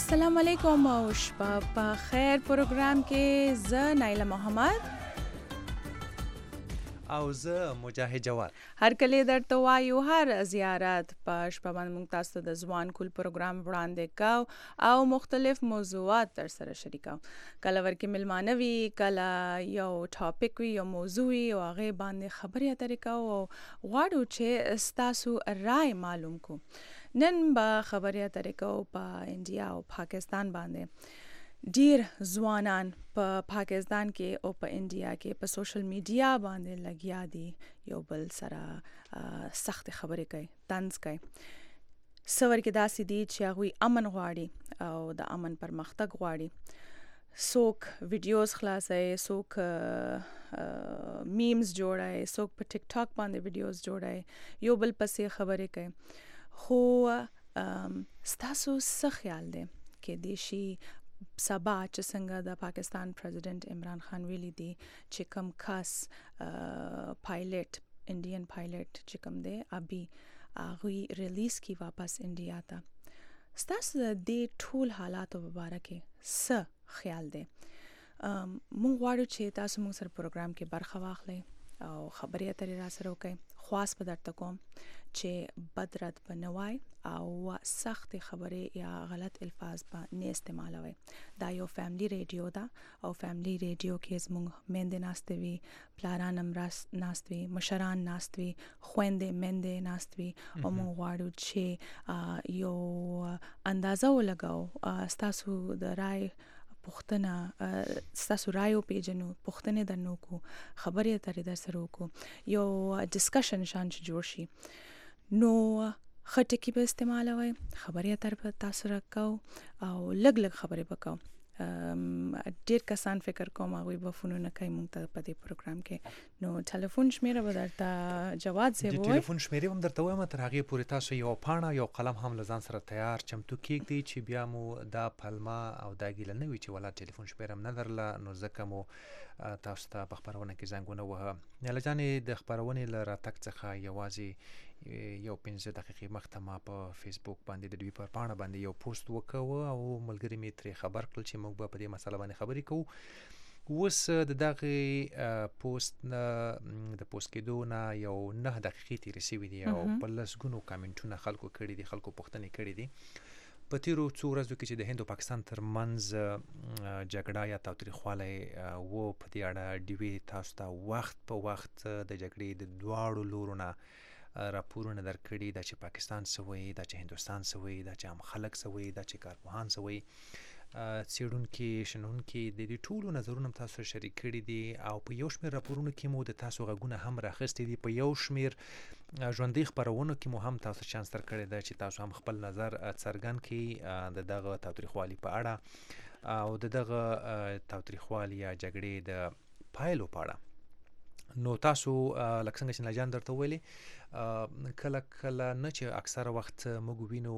السلام علیکم او شپه په خیر پروګرام کې زه نایله محمد او زه مجاهد جواد هر کله درته وایو هر زیارت په شپه باندې موږ تاسو ته د ځوان کول پروګرام وړاندې کوو او مختلف موضوعات تر سره شریکو کله ورکې ملمانه وي کله یو ټاپک وي یو موضوع وي او هغه باندې خبرې اترې کوو او غواړو چې ستاسو رائے معلوم کو نن به خبرې اترې کوو په انډیا او پاکستان باندې ډیر ځوانان په پاکستان کې او په انډیا کې په سوشل میډیا باندې لګیا دي یو بل سره سخت خبرې کوي طنز کوي سور کې داسې دي چې هغه امن غواړي او د امن پرمختګ غواړي څوک ویډیوز خلاصوي څوک میمز جوړوي څوک په ټیک ټاک باندې ویډیوز جوړوي یو بل پسې خبرې کوي خو ستاسو څه خیال دی کې دیشي سبا چې څنګه د پاکستان پریزیډنټ عمران خان ویلي دی چې کم کس پایلټ انډین پایلټ چې کم دی ابي هغه ریلیز کی واپس انډیا ته ستاسو د ټول حالاتو په اړه کې څه خیال دی مونږ غواړو چې تاسو موږ سره پروګرام کې برخه واخلئ او خبرې اترې را سره وکړئ خواست به درته کوم چې بد رد به نه وای او سخت خبرې یا غلط الفاظ به نه استعمالوي دا یو فیملی ریډیو ده او فیملی ریډیو کې زموږ میندې ناستې وي پلاران هم ناست وي مشران ناست وي خویندې میندې ناست وي او موږ غواړو چې یو اندازه ولګو ستاسو د رائے پوښتنه ستاسو رایو پیژنو پوښتنې درنو کو خبرې اترې در سره وکړو یو ډسکشن شان چې جوړ شي نو خټکی به استعمالوي خبرې اترې په تاسو راکاو او لګ خبرې وکاو ډیر کسان فکر کوم هغه به فونونه کوي مونږ ته په دې پروګرام کې نو ټلیفون شمیره به درته جواد سی وای ټلیفون شمیره هم درته وایم تر هغه پورې تاسو یو پاڼه یو قلم هم لزان سره تیار چمتو کېږدئ چې بیا مو دا پلمه او دا ګیله نه وي چې ولا ټلیفون شمیره هم نه درله نو ځکه مو تاسو ته په خبرونه کې زنګونه وهه یاله جانې د خبرونې له راتګ څخه یوازې یو 15 دقیقې مخته ما په فیسبوک باندې د دوی پر پاڼه باندې یو پوسټ وکړ او ملګری مې ترې خبر کړل چې موږ به په دې مسله باندې خبرې کوو اوس د دغه پوسټ د پوسټ کېدو نه یو 9 دقیقې تېرې شوي دي او په لسګونو کامنټونه خلکو کړي دي خلکو پوښتنې کړي دي په تیرو څو ورځو کې چې د هند او پاکستان ترمنځ جګړه یا تاوتریخوالی و په دې اړه ډیوې تاسو ته وخت په وخت د جګړې د دواړو لورو نه راپورونه درکړي دا چې پاکستان سوی دا چې هندوستان سوی دا چې عام خلک سوی دا چې کارپوهان سوی څېړونکي شنونکي د دې ټولو نظرونه تاسو شریک کړي دي او په یو شمېر راپورونو کې مو د تاسو غږونه هم راخستي دي په یو شمېر ژوندۍ خپرونو کې مو هم تاسو چانس درکړی دی چې تاسو هم خپل نظر څرګند کړئ د دغه تاوتریخوالي په اړه او د دغه تاوتریخوالي یا جګړې د پایلو په اړه نو تاسو لکه څنګه چې ناجان درته ویلي کله کله نه چې اکثره وخت موږ وینو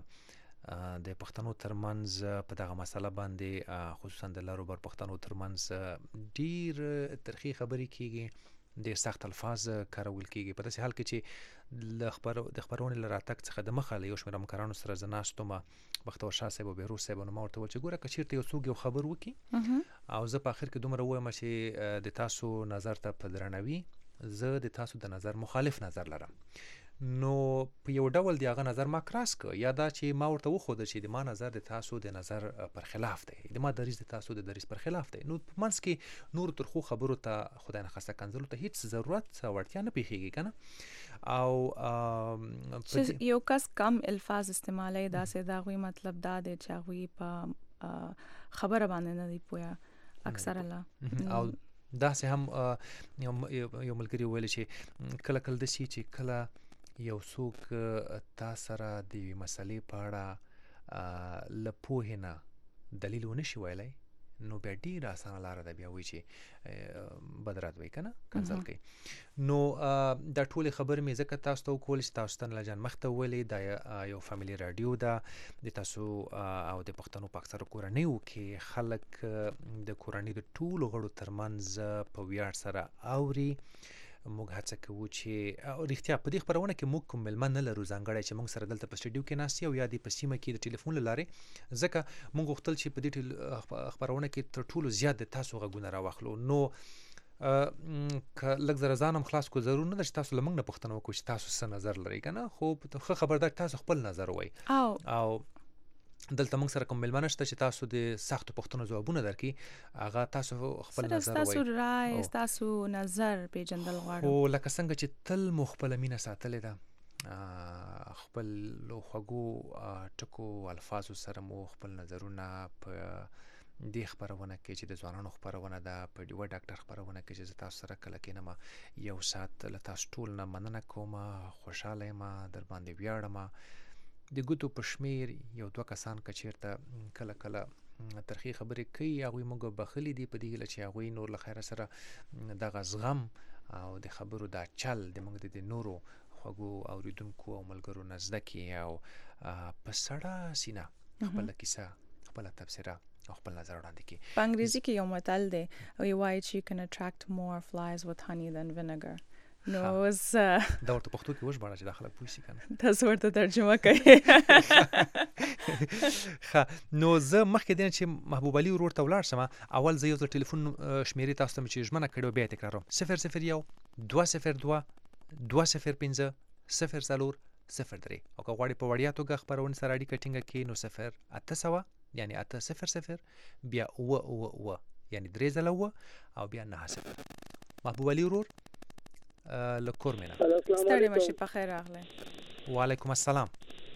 د پښتنو ترمنځ په دغه مسله باندې خصوصا د لارو بر پښتنو ترمنځ ډیر ترخی خبرې کیږي ډیر سخت الفاظ کارول کیږي په داسې حال کې چې د خبرونې له راتګ څخه د مخه له یو شمېر همکارانو سره زه ناستم بختور شاه صاحب او بهروز صاحب نو ما ورته وویل چې ګوره که چېرته یو څوک یو خبر وکړي او زه په آخر کې دومره ووایم چې د تاسو نظر ته په درناوي زه د تاسو د نظر مخالف نظر لرم نو په یو ډول دی هغه نظر ما کراس که یا دا چې ما ورته وښوده چې د ما نظر د تاسو د نظر پر خلاف دی د ما دریځ د تاسو د دریځ پر خلاف دی نو په منځ کې نور ترخو خبرو ته خدای نخواسته کنځلو ته هیڅ ضرورت وړتیا نه پیښیږي که نه او چې یو کس کم الفاظ استعمالوي داسې د هغوی مطلب دا دی چې هغوی په خبره باندې نه دی پوهه اکثره لا او داسې هم یو ملګري ویل چې کله کله داسې چې کله یو څوک تا سره د یوې مسلې په اړه له پوهې نه دلیل ونه شي ویلی نو بیا ډیره اسانه لاره ده بیا وایي چې بد رد وایي که نه کنځل کوي نو دا ټولې خبرې مې ځکه تاسو ته وکولې چې تاسو ته نله جان مخته وویلې دا یو فامیلي راډیو ده د تاسو او د پښتنو په اکثرو کورنیو کې خلک د کورنۍ د ټولو غړو ترمنځ په ویاړ سره اوري موږ هڅه کوو چې رښتیا په دې خبرونه کې موږ کوم ملمن نه لرو ځانګړی چې موږ سره دلته په سټډیو کې ناست یو یا د په سیمه کې د ټلیفون لارې ځکه موږ غوښتل چې په دې خبرونه کې تر ټولو زیات د تاسو غږونه راواخلو. نو که لږ زره ځان هم خلاص کو ضرور نه ده چې تاسو له موږ نه پوښتنه وکړو چې تاسو څه نظر لرئ که نه، خو ښه خبردار تاسو خپل نظر وایي او دلته موږ سره کوم مېلمانه شته چې تاسو د سختو پوښتنو ځوابونه درکړي، هغه تاسو خپل نظر وایي، ستاسو رای ستاسو نظر پیژندل غواړو. خو لکه څنګه چې تل مو خپله مینه ساتلې ده، خپلو خوږو ټکو الفاظو سره مو خپل نظرونه په دې خبرونه کې چې د ځوانانو خبرونه ده، په ډیوه ډاکټر خبرونه کې چې زه تاسو سره کله کېنم یو ساعت له تاسو ټول نه مننه کوم، خوشحاله یم، در باندې ویاړم. د ګوتو په شمیر یو دوه کسان که چېرته کله کله ترخې خبرې کوي، هغوی موږ بخښلي دي په دې هیله چې هغوی نور له خیره سره دغه زغم او د خبرو دا چل د موږ د نورو خوږو اوریدونکو او ملګرو نه زده کړي او په سړه سینه خپله کیسه خپله تبصره او خپل نظر وړاندې کړي. په انګریزي کې یو متل دی او وایي چې you can attract more flies with honey than vinegar. نو اوس دا ورته پښتو کې وژباړه چې دا خلک پوه شي که نه، تاسو ورته ترجمه کوئ. ښه، نو زه مخکې دی نه چې محبوب علي ورور ته ولاړ شم، اول زه یو ځل ټلیفون شمېرې تاسو ته چې ژمنه کړې وه بیا یې تکراروم: 001 202 205 04 03. او که غواړې په وړیا توګه خپرونې سره اړیکه ټینګه کړي نو 0800 یعنی 800 بیا 9 یعنی 3 ځله 9 او بیا 9. محبوب علي ورور له کورمینه. ستړي مشي، په خیر راغلی. وعلیکم السلام.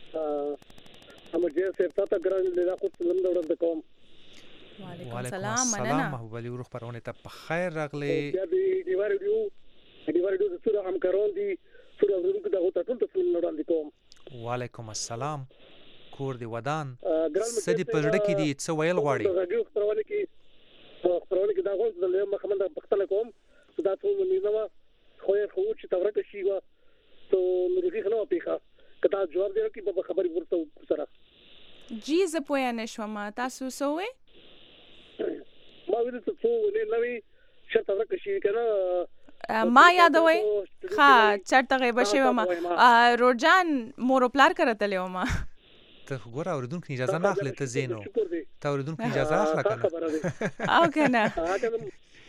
امجد صاحب تاسو ګران لیدا خو سلام درته کوم. وعلیکم السلام. مننه محبوب علي ورور خبرونه ته په خیر راغلی. بیا دی ویډیو د سره همکاران دي سره ورونکو دغه ټول ته سلام وړاندې کوم. وعلیکم السلام. کور دی ودان سدي په زړه کې دي څه ویل غواړي؟ خبرونه کې دا غوښتل د له مخمن د پختل کوم دا ټول نه خو یې خو چې تورته شي وا ته نورې خنو پیخه کدا جواب دی چې په خبرې ورته سره جی زه پوهه نشوم تاسو سوې ما ویل ته څو نه نوې چې تورته شي کنه ما یادوي ها چرته غیب شي ما روجان مور پلار کرتلې ما ته ګوره اوریدونکو اجازه نه اخلي ته زینو ته اوریدونکو اجازه اخلا کنه او کنه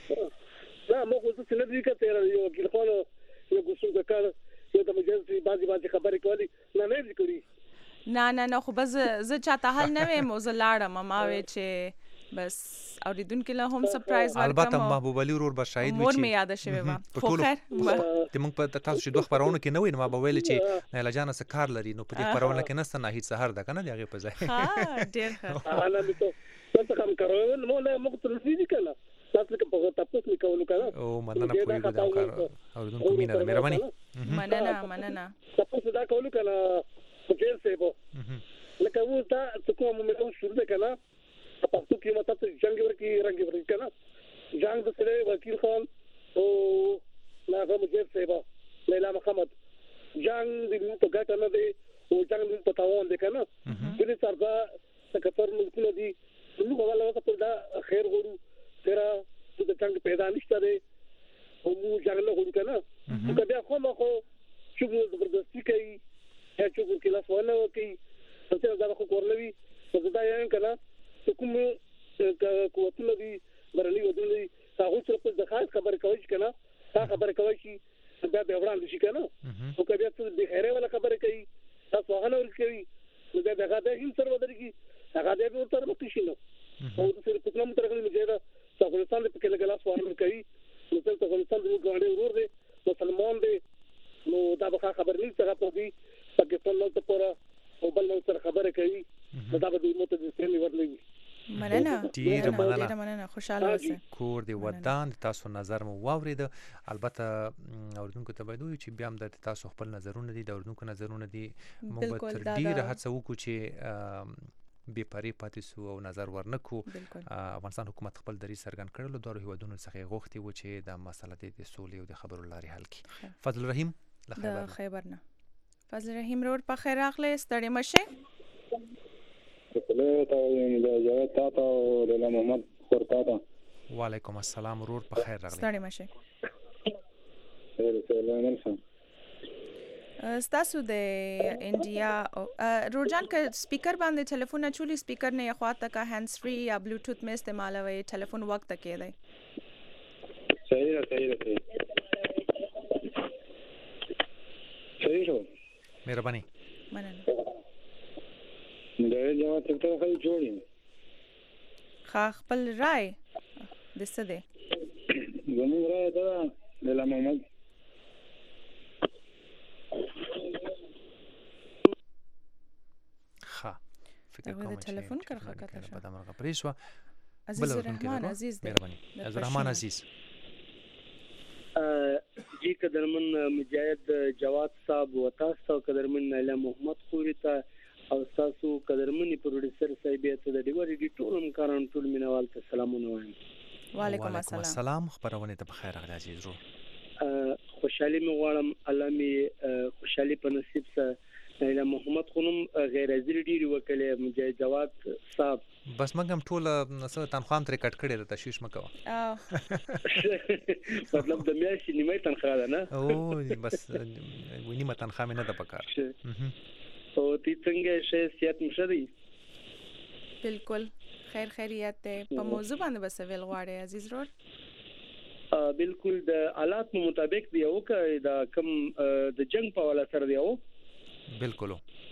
لا مو خو څه نه دی کته یو ګلخونو یو ګوسو د کار یو د مجلس بعضی خبرې کوي نه دی کړی نه خو بس زه چاته حل نه وې موزه لاړم ما وې چې بس اوریدونکو له هم سرپرایز ورکړم. البته محبوب علي ورور به شاهد وي مور مې یاد شوی ما خو خیر د موږ په تاسو چې دوه خبرونه کې نه وي نو ما به ویل چې نه لجانه څه کار لري نو په دې خبرونه کې نسته نه هیڅ سحر ده کنه دیغه په ځای ها ډیر ښه انا مې ته کوم کارول مو نه مو ته نسې کنه تاسو کې په تاسو کې کولو کنه او مننه پوری دا کار اوریدونکو مینه ده مهرباني مننه تاسو دا کولو کنه په دې څه بو لکه و تا څه کوم مې شروع ده کنه تاسو کې ماته ته جنگ ورکی رنگ ورکی کنه جنگ د سره وکیل خان او ناغه مجید صاحب لیلا محمد جنگ د په ګټه نه دی او جنگ په تاوان دی کنه دې سردا سکتر ملکونه دي نو غواړم چې دا خیر غوړو تیرا د جنگ پیدا نشته دی او مو جنگ نه غوړو کنه نو بیا خو ما خو چې زبردستی کوي یا چې ګور کې لاس ونه کوي څه دا خو کورلوي څه دا یې کنه کوم قوتونه دي برلي ودلې هغه څه په ځخات خبر کوي کنه تا خبر کوي چې بیا به وړاندې شي کنه او کبه څه د خیره ولا خبر کوي تاسو هغه ول کوي نو دا هغه د هم سره ودرېږي هغه د ورته مخ شي نو او د سره په کوم ترغلي مجاهده افغانستان په کې لګلا سوال کوي نو څنګه افغانستان د ګاډي ورور دی مسلمان دی نو دا به خبر نه څنګه په دې پاکستان نو ته پورا او بل نو سره خبره کوي دا به د موته د سیمې ورلېږي. مننه ډیر مننه خوشاله اوسئ. کور دی ودان تاسو نظر مو واورید البته اوریدونکو ته باید وي چې بیا هم د تاسو خپل نظرونه دي د اوریدونکو نظرونه دي موږ به تر ډیره هڅه وکړو چې بې پرې پاتې سو او نظر ورنکو. افغانستان حکومت خپل دریځ څرګند کړلو دوه هیوادونو څخه غوښتي و چې دا مسله د سولې او د خبرو لارې حل کړي. فضل رحیم له خیبر نه فضل رحیم روډ په خیر راغلی ستړي مشه له تا جواب تا او له محمد خورتا تا وعلیکم السلام ورور په خیر راغلی ستړي مشه ستاسو د انډیا روجان که سپیکر باندې ټلیفون اچولي سپیکر نه خواته کا هاند فري یا بلوټوث مې استعمالوي ټلیفون وخت کې دی صحیح شو مهرباني مننه د جواب ته خو جوړی خپل رائے د څه دی زموږ رائے دا د محمد فکر کوم چې ټلیفون کرخه کته په دمرغه پریشوا عزیز الرحمن عزیز مهرباني عزیز الرحمن عزیز جی قدرمن مجاهد جواد صاحب و تاسو قدرمن نایله محمد خوري ته او تاسو قدرمن پروډوسر صاحب ته د ډیوري ډی ټولم کاران ټول مینوال ته سلامونه وایم وعلیکم السلام خبرونه ته بخیر راغلی عزیز رو خوشحالي مې غواړم الله مې خوشحالي په نصیب سره نایله محمد خونم غیر حاضر ډیری وکړي مجاهد جواد صاحب بس مګم ټول تنخوام ترې کټ کړی د تشویش مکو مطلب د میاشتې نیمه تنخواه ده نه او بس نیمه تنخواه مې نه ده پکار او تی څنګه شې سیات مشري بالکل خیریت ده په موضوع باندې بس ویل غواړي عزیز رور بالکل د حالات مطابق دی او د کم د جنگ په ولا سره دی او بالکل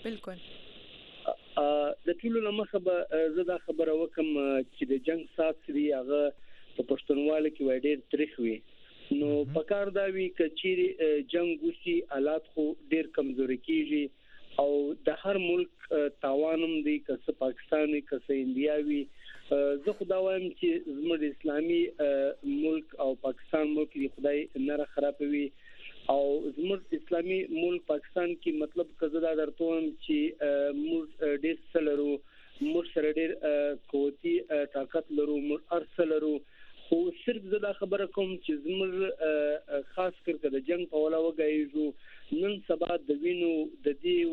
د ټولو لمخه به زدا خبره وکم چې د جنگ سات سری هغه په پښتونواله کې وای ډېر تاریخ وي نو پکار دا وی چې جنگ وسی حالات خو ډېر کمزوري کیږي او د هر ملک تاوانم دی که پاکستاني که انډیاوي زه خدا وایم چې زموږ اسلامي ملک او پاکستان ملک دی خدای نه خرابوي او زموږ اسلامي ملک پاکستان کې مطلب کزدا درته هم چې موږ ډېر سلرو موږ سره ډېر قوتي طاقت لرو موږ ارسلرو خو صرف زدا خبره کوم چې زموږ خاص کر د جنگ په ولا وګایو نن سبا د وینو د دې او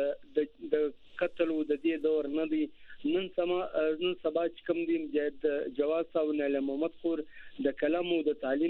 د قتل او د دې دور نه دی نن سبا چې کوم دی مجاهد جواد صاحب نایله محمد خور د کلام او د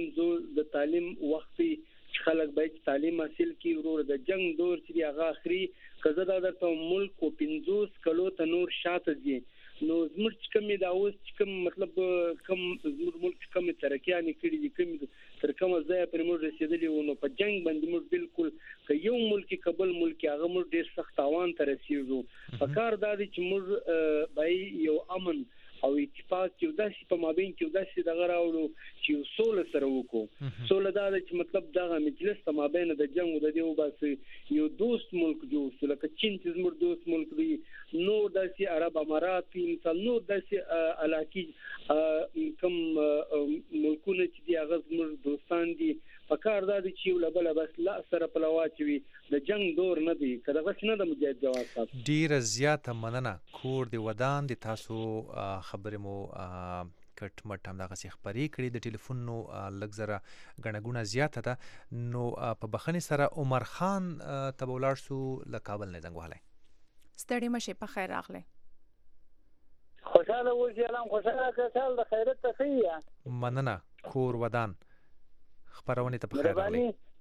تعلیم وختي خلک باید تعلیم حاصل کړي ورور د جنگ دور چې هغه اخري کزدا درته ملک او 50 کلو ته نور شاته دي نو زموږ کوم دا اوس کوم مطلب کوم زموږ ملک کوم ترقیانه کړي دي کوم تر کومه ځای پر موږ رسیدلی و نو په جنگ باندې موږ بالکل ک یو ملک قبل ملک هغه موږ ډیر سخت تاوان ته رسیدو فکر دا دي چې موږ بای یو امن او اتفاق یو داسې په مابین کې یو داسې دغه راوړو چې یو سوله سره وکړو سوله دا چې مطلب دغه مجلس په مابین د جنگ د دیو بس یو دوست ملک جوړ شو لکه چین چې زموږ دوست ملک دی نور داسې عرب امارات مثال نور داسې علاقې کم ملکونه چې دی هغه زموږ دوستان دي فکر دا دي چې ولبل بس لا سره پلواچوي د جنگ دور نه دی کله غش نه د مجاهد جواد صاحب ډیر زیاته مننه کور دی ودان دي تاسو خبرې مو کټ مټ هم دغه خبرې کړې د ټلیفون نو لګزره غنګونه زیاته ده نو په بخنی سره عمر خان تبولار سو له کابل نه زنګ وهله ستړي مشه په خیر راغله خوشاله و سلام خوشاله کسال د خیرت تخیه مننه کور ودان خبرونه ته په خیر راغله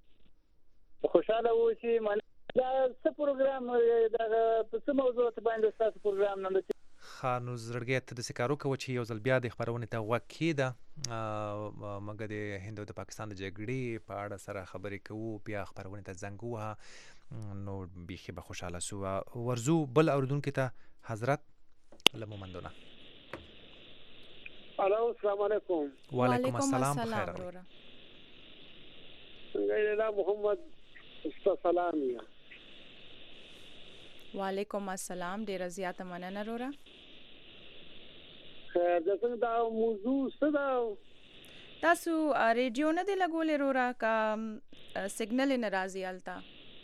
خوشاله و چې من دا څه پروګرام دا څه موضوع ته باندې تاسو پروګرام نه خانو زړګي ته د سکارو کوي چې یو ځل بیا د خبرونه ته وکیده مګر د هند او د پاکستان د جګړې په اړه سره خبرې کوو بیا خبرونه ته زنګوه نو بيخي به خوشاله سو ورزو بل اوردونکو ته حضرت لمومندونه الو السلام علیکم وعلیکم السلام خیر څنګه محمد سلام وعلیکم السلام ډیر زیاته مننه رورا خیر دا څنګه دا موضوع څه دا تاسو ریډیو نه دی لګولې رورا کا سیګنل نه راځي التا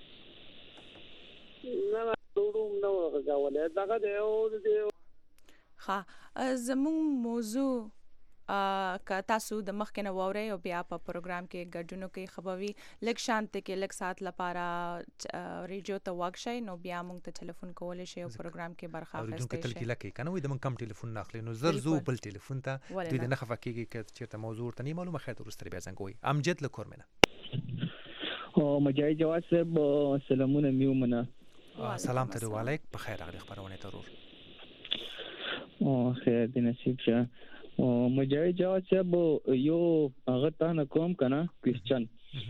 نه ډوډوم نو غواړم دا دی ها زموږ موضوع که تاسو د مخکې نه وورئ او بیا په پروګرام کې ګډون کوي خبري لږ شانت کې لږ سات لپاره ریډیو ته واکشي نو بیا موږ ته ټلیفون کولای شي او پروګرام کې برخه اخیستل شي تل کې لکه کنه وي د من کم ټلیفون ناخلي نو زرزو بل ټلیفون ته دوی نه خفه کیږي چې چیرته موضوع ته نه معلومه خاطر ورسره بیا څنګه وي امجد لکورمنه مجاهد جواد صاحب سلامونه میومنه. سلام ته وعلیک په خیر راغلی خبرونه ترور. خیر دې نصیب شه. مجاهد جواد صاحب یو هغه تانه کوم کنه کوېسچن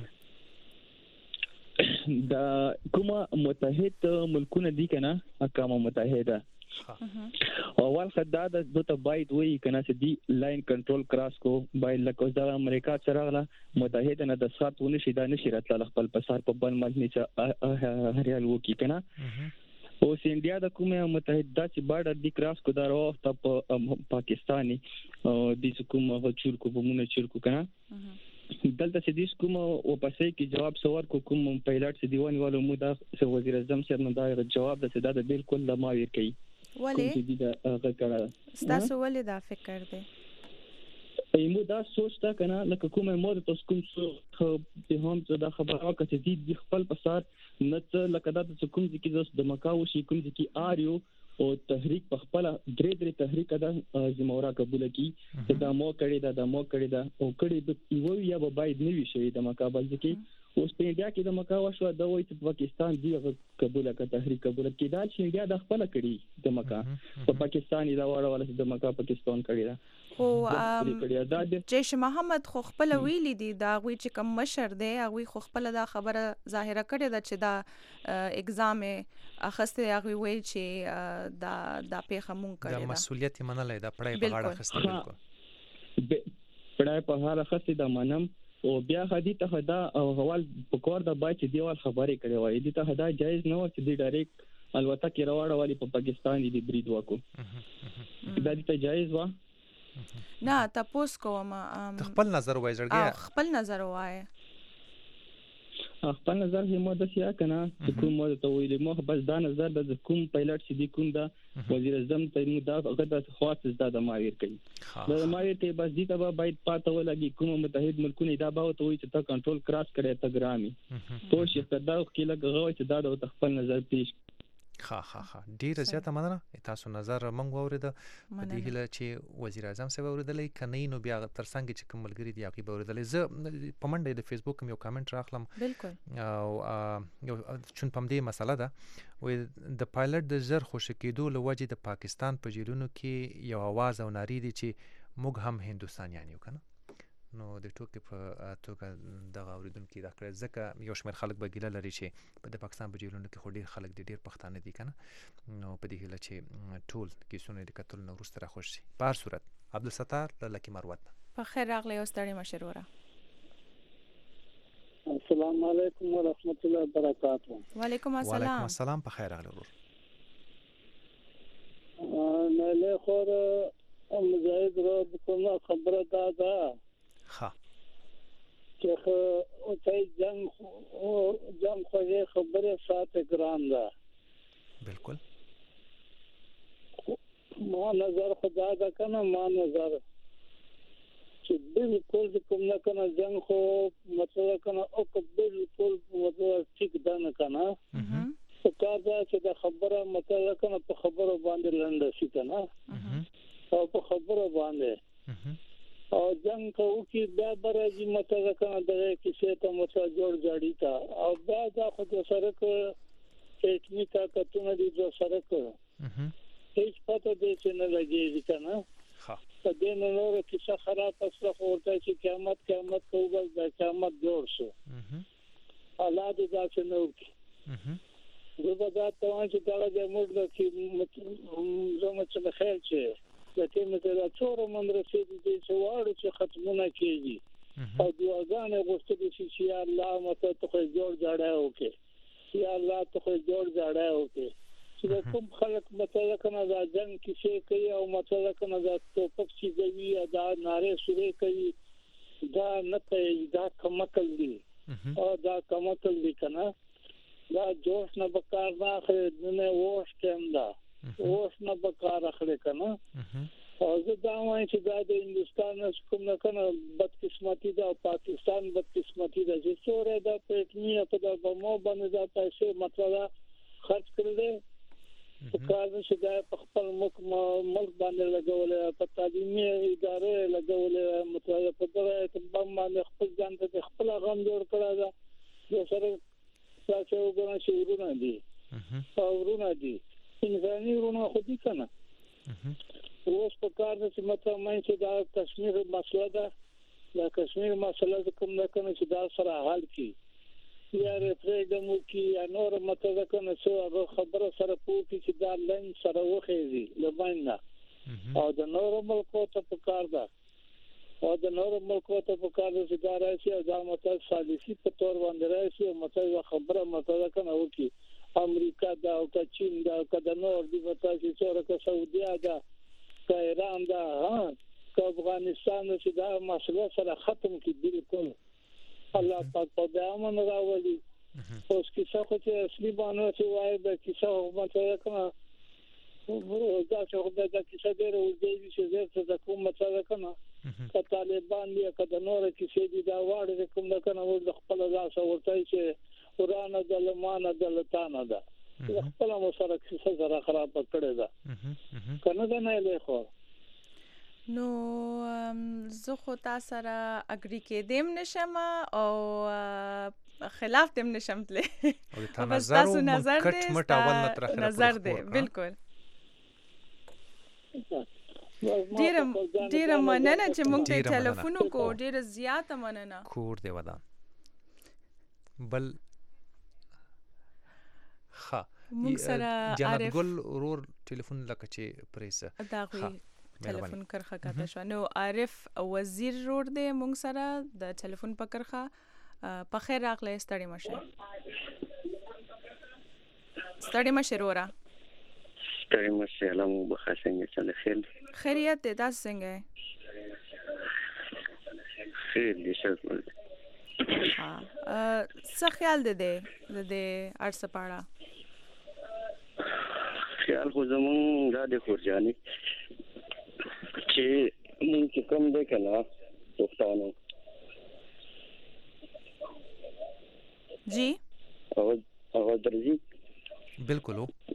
دا کومه متحد ملکونه دي کنه اقامه متحده اول خدای د دوته باید وی کنه چې دی لاین کنټرول کراس کو باید لکه د امریکا سره غلا متحد نه د سات ونشي دا نشي راتل خپل پسار په بل ملني چې هریال وکی کنه او انډیا د کومه متحده چې بارډر دی کراس کو دا وخت په پاکستاني د کومه چورکو په مونږ چورکو کنه دلته چې دیس کوم او پسې کې جواب سوار کوم پایلټ چې دیوانی والو مو دا وزیر اعظم صاحب نو دا جواب د سدا د بالکل لما ور کوي ولی ستاسو ولې دا فکر دی ایمو دا سوچ تا کنه لکه کومه مور تاسو کوم څه په هم څه دا خبره وکړه چې د خپل پسار نت لکه دا کوم چې د مکاو شي کوم چې آریو او تحریک په خپل درې تحریک دا زموږه قبول کی دا مو کړی دا او کړی د یو یا باید نوي شي د مقابل کې اوس په انډیا کې د مکاو شو د وایي چې پاکستان دی قبول کړه تحریک قبول کړه چې انډیا د خپل کړی د مکا په پاکستاني دا وړه ول د مکا پاکستان کړی دا خو جیش محمد خو خپل ویلی دی دا غوي چې کم مشر دی غوي خو خپل دا خبره ظاهره کړې ده چې دا اگزام اخسته غوي وی چې دا پیخه مونږ کړی دا مسؤلیت منلای دا پړای په غاړه اخسته بالکل پړای په غاړه اخسته دا منم او بیا هدي ته دا حوال پکور د بای چې دیوال خبرې کړي وای دي ته دا جایز نه و چې دی ډایرکټ البته کې راوړ والی په پاکستان دی برید وکړو دا دې ته جایز و نه تاسو کوم خپل نظر وای زړګي خپل نظر وای خپل نظر هم د سیا کنه کوم مو ته ویل مو بس دا نظر د کوم پایلټ چې دی کوم دا وزیر اعظم ته نو دا هغه د خاص د ماویر کوي د ماویر ته بس دي ته باید پاته ولګي کوم متحد ملکونه دا به ته وي چې تا کنټرول کراس کړي ته ګرامي تو چې دا کې لګوي چې دا د خپل نظر پیش ها ډیر زیاته مننه تاسو نظر مونږ وورید په دې هله چې وزیر اعظم سره وریدلې کني نو بیا ترڅنګ چې کوم ملګری دی هغه وریدلې زه په منډه د فیسبوک یو کامنټ راخلم بالکل او یو چون پم دې مسله ده و د پایلټ د زر خوش کېدو لوجه د پاکستان په جیلونو کې یو आवाज او ناری دي چې موږ هم هندستانیان یو کنه نو د ټوکې په توګه د اوریدونکو دا کړ ځکه یو شمېر خلک به ګیله لري چې په د پاکستان په جیلونو کې خو ډیر خلک ډیر پښتانه دي کنه نو په دې هله چې ټول کیسونه د قتل نو وروسته راخوش شي په هر صورت عبدالستار لکی مروت په خیر راغلی او ستړي مشروره السلام علیکم ورحمت الله وبرکاته وعلیکم السلام وعلیکم السلام په خیر راغلی ورور نه له خور مجاهد رو کوم خبره ده ها چې او ته جنگ خو خبره سات ګرام ده بالکل ما نظر خدا دا کنه ما نظر چې بالکل کوم نه کنه جنگ خو مطلب کنه او بالکل مطلب ټیک ده نه کنه کار دا چې د خبره مطلب کنه په خبره باندې لنډ شي کنه او په خبره باندې او جنگ کو کی بیا برازي مطلب کنه دغه کیسه ته مطلب جوړ جاړی تا او بیا دا خو د سرک ټیکنیکا کتونه دي جو سرک هیڅ پته دې چې نه لګي کنه په دې نور کیسه خراب اصله ورته چې قیامت کوو د قیامت جوړ شو الله دې ځکه نو زه دا ته چې دا د موږ د زموږ څخه خیر چې لکه مثلا څور مندرسې دي چې واړو چې ختمونه کیږي او دعاګانې غوښتل شي چې یا الله مته ته جوړ جاړه وکي یا الله ته جوړ جاړه وکي چې کوم خلک مثلا کنه دا جنگ کیسه کوي او مثلا کنه دا توپک چې دی دا ناره سوري کوي دا نه کوي دا کمکل دي او دا کمکل دي کنه دا جوش نه بکار نه اخره نه وښ کېندا اوس نه بکار اخلي کنه او زه دا وایم چې دا د هندستان کوم نه کنه بدقسمتي ده او پاکستان بدقسمتي ده چې څوره د پټنی په د بمو باندې دا پیسې مطلب خرج کړل په کار چې دا په خپل ملک باندې لګولې په تعلیمي ادارې لګولې مطلب په دغه بم باندې خپل ځان ته خپل غم جوړ کړل د سره تاسو وګورئ چې ورونه دي ورونه دي انساني ورونه خو دي کنه اوس په کار د چې مته مې چې دا کشمیر مسله ده دا کشمیر مسله کوم نه کنه چې دا سره حل کی یا ریفرندوم کی یا نور مته ده کنه چې خبره سره پوښتې چې دا لن سره وخېږي لبنه او د نور ملکو ته په کار ده او د نور ملکو ته په کار ده چې دا راشي او دا مته سالسي په تور باندې راشي او مته خبره مته ده کنه وکي امریکا دا او چین دا او د نور دی مته چې څوره سعودي دا ایران دا افغانستان چې دا مسله سره ختم کی بالکل الله پاک په دامن راولي اوس کیسه خو چې اصلي باندې چې وایي د کیسه حکومت راکنه دا چې خدای دا کیسه ډېر وځي چې زه څه کوم مثلا کنه که طالبان دي که د نور کیسې دي دا واړه کوم نه کنه ول خپل ځاس ورته چې قران د لمانه د لتانه ده خپل مو سره کیسه زره خراب کړي ده کنه دا نه له خو نو زه خو تاسو سره اګری کېدم نشم او خلاف دم نشم تله او تاسو نظر کټ مټ اول نظر دی بالکل ډیر مننه چې موږ ته ټلیفون کو ډیر زیاته مننه کور دی ودان بل ها موږ سره جناب ګل ورور ټلیفون لکه چې پریسه دا غوي ټلیفون کرخه کاته شو نو عارف وزیر روډ دی موږ سره د ټلیفون په کرخه په خیر راغلی ستړي مشه رورا ستړي مشه علامه بخښنګ چله خیریت دې تاسو څنګه خیر دې شکر څه خیال دې ارڅ پاړه خیال خو زمون دا د خورجاني چې مونږ کوم دې کنه پښتانه جی او درځي بالکل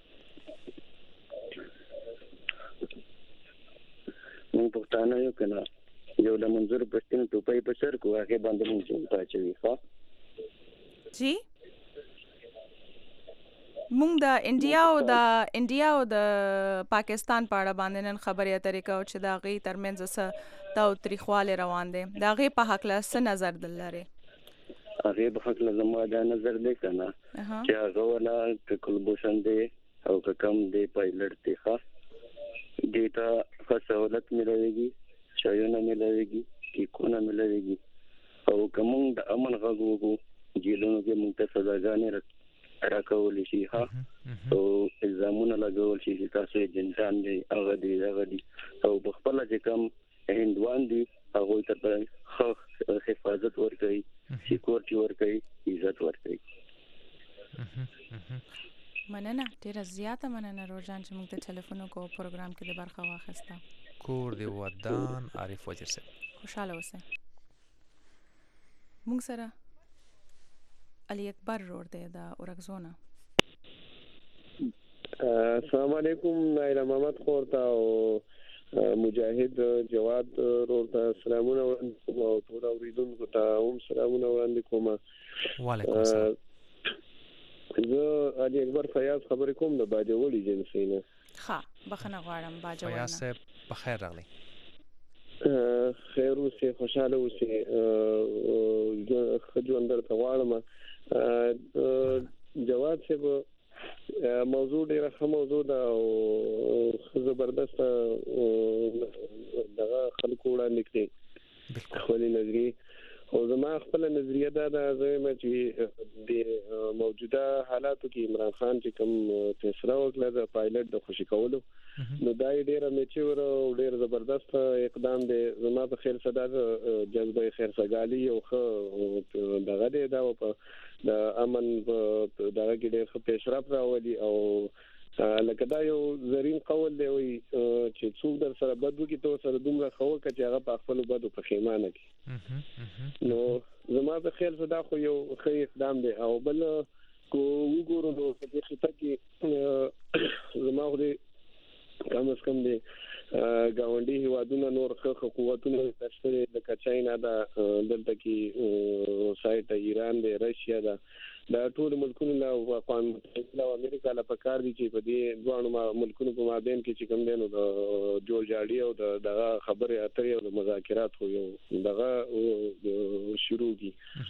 مونږ پښتانه یو کنه یو د منظور پښتون ټوپۍ په سر کو هغه باندې مونږ پاتې ښه جی مونږ د انډیا او د پاکستان په اړه باندې نن خبرې اترې کوو چې دا غي ترمنځ څه تاوتریخواله روان دي دا غي په حق له څه نظر دلاره هغه په حق له زما دا نظر دی کنه چې هغه ولا کلبوشن دی او کوم دی پایلټ دی ښه دیتا سہولت ملويږي شایونه ملويږي کیکونه ملويږي او کوم د امن غوغو جیلونو کې موږ ته سزاګانې راکول شي ها او الزامونه لګول شي چې تاسو جنتان دی هغه دی او بخپل چې کوم هندوان دي هغه ته حفاظت ورکړي سکیورټي ورکړي عزت ورکړي مننه ډیره زیاته مننه روزان چې موږ ته ټلیفون کو پروګرام کې د برخه واخیسته کور دی ودان عارف وزیر صاحب خوشاله اوسئ موږ سره علي اکبر روډ دی دا اورګزونه السلام علیکم نایله محمد خورتا او مجاهد جواد روډ سلامونه او ټول اوریدونکو ته هم سلامونه وړاندې کوم وعلیکم السلام زه علي اکبر فیاض خبرې کوم د باجوړي جنسي نه ها بخنه غواړم باجوړي فیاض صاحب په خیر راغلی خیر اوسې خوشاله اوسې خجوند درته غواړم جواد صاحب موضوع ډیره ښه موضوع ده او زبردست دغه خلکو وړاندې کړي خپل نظریه او زما خپل نظریه دا ده چې د موجوده حالاتو کې عمران خان چې کوم فیصله وکړه د پایلټ د خوشی کولو نو دا ډیره میچور او ډیر زبردست اقدام دی زما په خیر صدا جذبه خیر سګالي او دغه دی دا په د امن دغه کې ډیر ښه پیشرفت راولي او لکه دا یو زرین قول دی وي چې څوک در سره بد وکړي ته سره دومره خو چې هغه په خپل بدو پښیمانه کی نو زما په خیال صدا خو یو ښه اقدام دی او بل کو وګورو نو په دې خطه کې زما خو دې کم از کم دی گاونډي هیوادونو نور خو قوتونه تشکیل د چاینا د دلته کې روسایت ایران د راشیا د ټول ملکونو له افغان متحده او امریکا له پکار دي چې په دې دوه ملکونو په مابین کې چې کوم دینو د جوړجاړي او دغه خبرې اترې او مذاکرات خو یو دغه شروع دي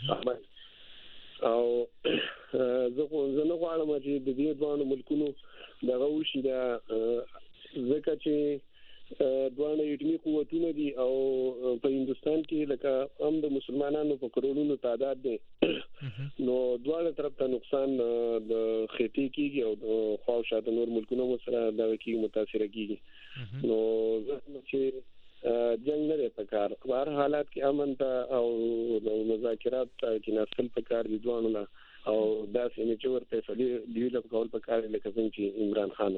او زه نه غواړم چې د دې دوه ملکونو دغه وشي د ځکه چې دوه ایټمی قوتونه دي او په هندستان کې لکه هم د مسلمانانو په کروڑونو تعداد دي نو دوه طرف ته نقصان د خېټې کېږي او د خواوشاته نور ملکونو سره د کې متاثر کېږي نو چې جنگ نه پکار هر حالات کې امن ته او مذاکرات کې نسل پکار دي دوه نه او دا سمې چې ورته فعلی دی له کول پکار لکه څنګه چې عمران خان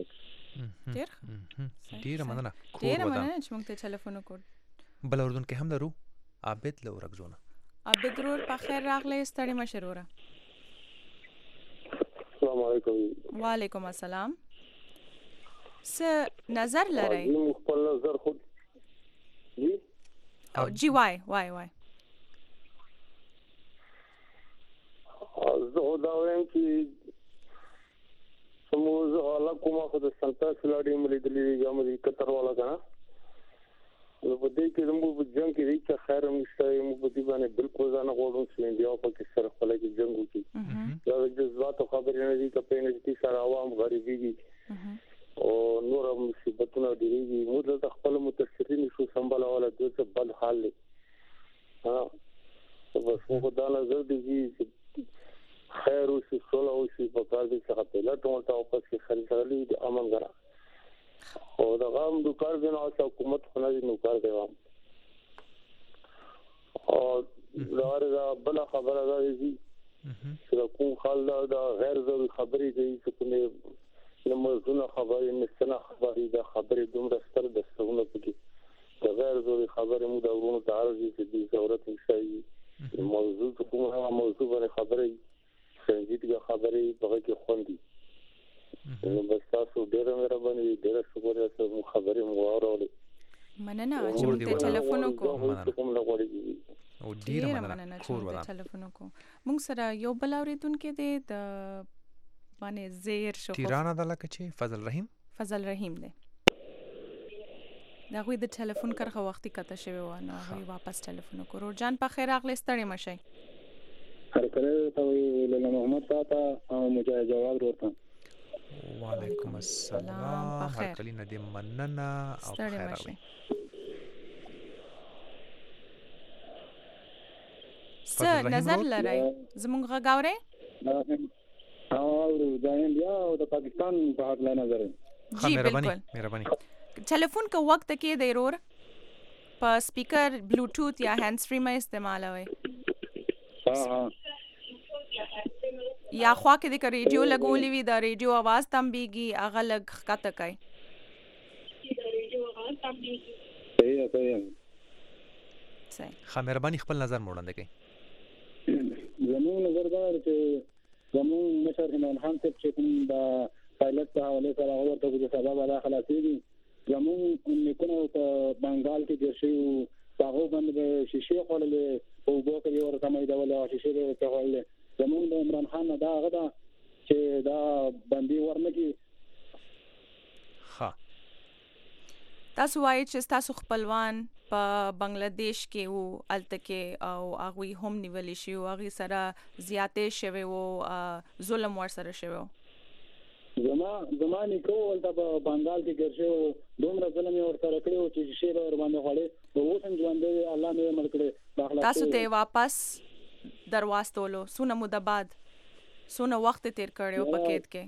ډیر مننه چې موږ ته ټلیفون وکړ بل اردن کې هم درو عابد له ورغزونه عابد رور په خیر راغلی ستړي مشروره السلام علیکم وعلیکم السلام څه نظر لرئ خپل نظر خود جی وای زه دا وایم چې سموز الله کومه خو د سنتا سلاډي ملي دلی ګامري کتر والا کنه نو په دې کې زموږ په جنگ کې هیڅ خیر نشته موږ په دې باندې بالکل ځان غوړو چې انډیا په کې سره خپل کې جنگ وکړي دا د جذبات خبرې نه دي کپې نه دي سره عوام غریبي او نور مصیبتونه ډېریږي موږ د خپل متأثرین شو سمبالواله د څه بد حال دی بس موږ دا نظر دی چې خیر او صلح او شي په کار دي څنګه په لټو او په کې خلګالي د امن غره او دا غام د کار دی نو حکومت خو نه نو کار دی او دا بل خبره ده چې کوم خال دا غیر ضروري خبرې دي چې کومه نمازونه خبرې نشته خبرې دا خبرې دومره ستر د څونه پکې دا غیر ضروري خبرې مو دا ورونو ته ارزي چې د ضرورت نشي موضوع کومه موضوع باندې خبرې څنګه خبرې په کې خوندي نو بس تاسو ډېر مهرباني ډېر شکر تاسو خبرې مو اورولې مننه چې موږ ته ټلیفون وکړو او ډېر مننه چې موږ ته ټلیفون وکړو موږ سره یو بل اوریدونکو دی د باندې زیر شو تیرانه د لکه چې فضل رحیم دی دا غوی د ټلیفون کرخه وختي کته شوی و نو غوی واپس ټلیفون وکړو جان په خیر اغلی ستړي مشي هر کله ته لاله محمد تا او مجاهد جواب ورته وعلیکم السلام هر کله ندی مننه او خیر اغلی څه نظر لرئ زموږ غاوري او د انډیا او د پاکستان په اړه نظر جی مهرباني ټلیفون کو وخت کې د رور په سپیکر بلوټوث یا هاند فري مې استعمالوي یا خوا کې د ریډیو لګولې وي د ریډیو आवाज تم بیږي اغه لګ خطه کوي صحیح مهرباني خپل نظر وړاندې کړئ زموږ نظر دا چې زموږ مشر عمران خان ته چې کوم د پایلټ په حواله سره ورته د سبب دا خلاصيږي زموږ نکونه په بنگال کې د شی هغه باندې شیشه خوللې او وګورئ ورته مې دا ولا شیشه ته خوللې زموږ د عمران خان دا غدا چې دا باندې ورنکي ها تاسو وایي چې تاسو خپلوان په بنگلاديش کې وو التکه او هغه هم نیولې شي او هغه سره زیاتې شوی وو ظلم ور سره شوی زمانه کول ته په بنگال کې ګرځو دومره ظلم ور سره کړو چې شی ور باندې خړې او څنګه ژوندې الله مې مړ کړې تاسو ته واپس درواستولو سونه مده بعد سونه وخت تیر کړو پکېت کې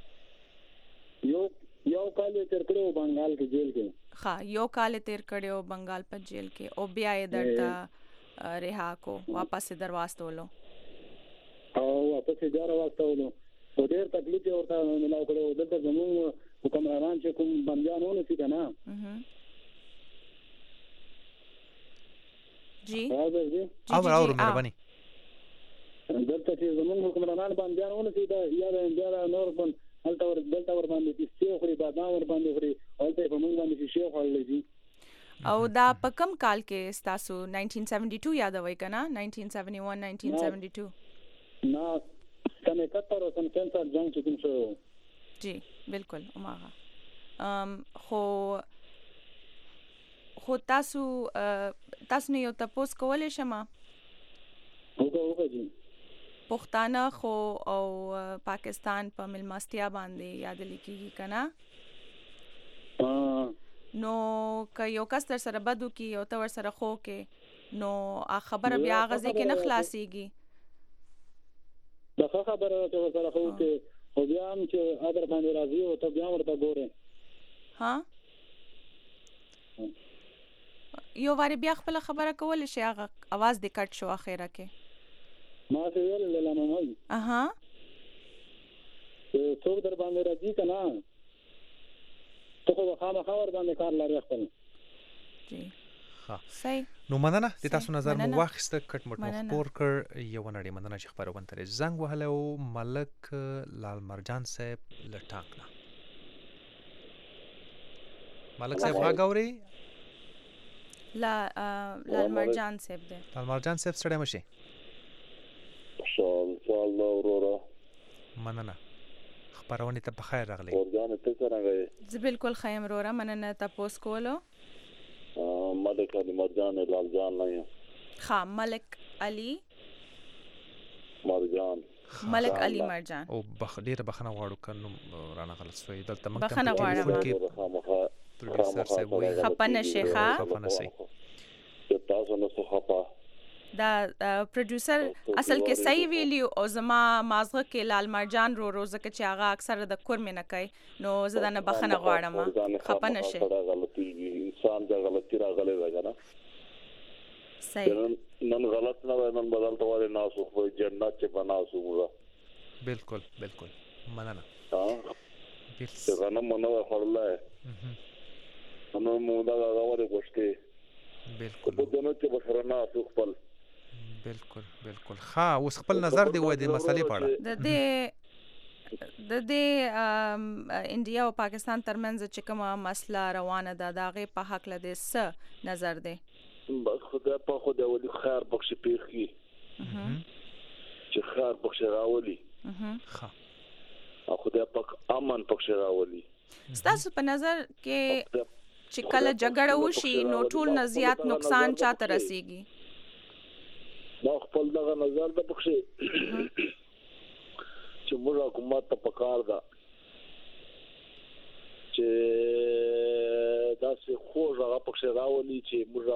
یو کال تیر کړو بنگال کې جیل کې یو کال تیر کړو بنگال په جیل کې او بیا یې درته رها کو واپس درواستولو او واپس درواستولو او ډېر تکلیف ورته ملاو کړو دلته زموږ حکمرانان چې کوم بنديانونه سي کنه جی اور مهرباني دلته چې زموږ حکمرانان بنديانونه سي دا یا د انډیا نور بن دلته ور باندې چې خوري بادام ور باندې خوري او ته په موږ باندې شي خوري دا په کم کال کې ستاسو 1972 یادوي کنه 1971 1972 نه سن 71 او سن 65 جنگ چې کوم شو جی بالکل هماغه خو تاسو نه یو تاسو کولای شمه وګه جی پښتانه خو او پاکستان په ملمستیا باندې یاد لیکيږي کنه نو که یو کس تر سره بدو کی او تور سره خو کې نو خبره بیا غزه کې نه خلاصيږي دا خبره ته سره خو کې او بیا هم چې اگر باندې راځي او ته بیا ورته ګوره ها یو واری بیا خپل خبره کول شي هغه आवाज دې کټ شو اخیره کې ما څه ویل لاله مې اها څو در باندې راځي کنه ته خو خامخا ور باندې کار لري خپل جی ها صحیح نو مننه د تاسو نظر مو واخیسته کټ مټ مخبور کړ یو نړۍ مننه چې خبرونه ترې زنګ وهلو ملک لال مرجان صاحب لټاکنا ملک صاحب غاوري لال مرجان صاحب دې لال مرجان صاحب سره مشي سوال اورورا مننه خبرونه ته بخیر راغلی ورځان ته څنګه زه بالکل خیم رورا مننه تاسو کولو ملک علي مرجان لال جان نه ها ملک علي مرجان ملک علي مرجان او ډیره بخنه غواړو کنه رانه غلط شوی دلته موږ بخنه غواړم پروډوسر صاحب وایي خپنه شيخه خپنه سي تاسو نو څه خپه دا پروډوسر اصل کې صحیح ویلیو او زما مازغه کې لال مرجان روزه کې چې هغه اکثر د کور مې نه کوي نو زه دا نه بخنه غواړم خپنه شي غلطي انسان دا غلطي راغله وګنه صحیح نن غلط نه نن بدل تواره ناسو په جنت چې بناسو موږ بالکل مننه ها څنګه منو خړلای نو موږ دا غوړې غوښتي بالکل په دونو کې بشرنا خپل بالکل ها اوس خپل نظر دی وای د مسلې په اړه د دې انډیا او پاکستان ترمنځ چې کومه مسله روانه ده دا غي په حق لده څه نظر دی خدای په خدای ولي خیر بخش پیخي چې خیر بخش راولي ها خدای پاک امن بخش راولي ستاسو په نظر کې چې کله جګړه وشي نو ټول نه زیات نقصان چاته رسیږي نو خپل دغه نظر د پخې چې موږ حکومت ته پکار ده چې داسې خوږ هغه پکې راولي چې موږ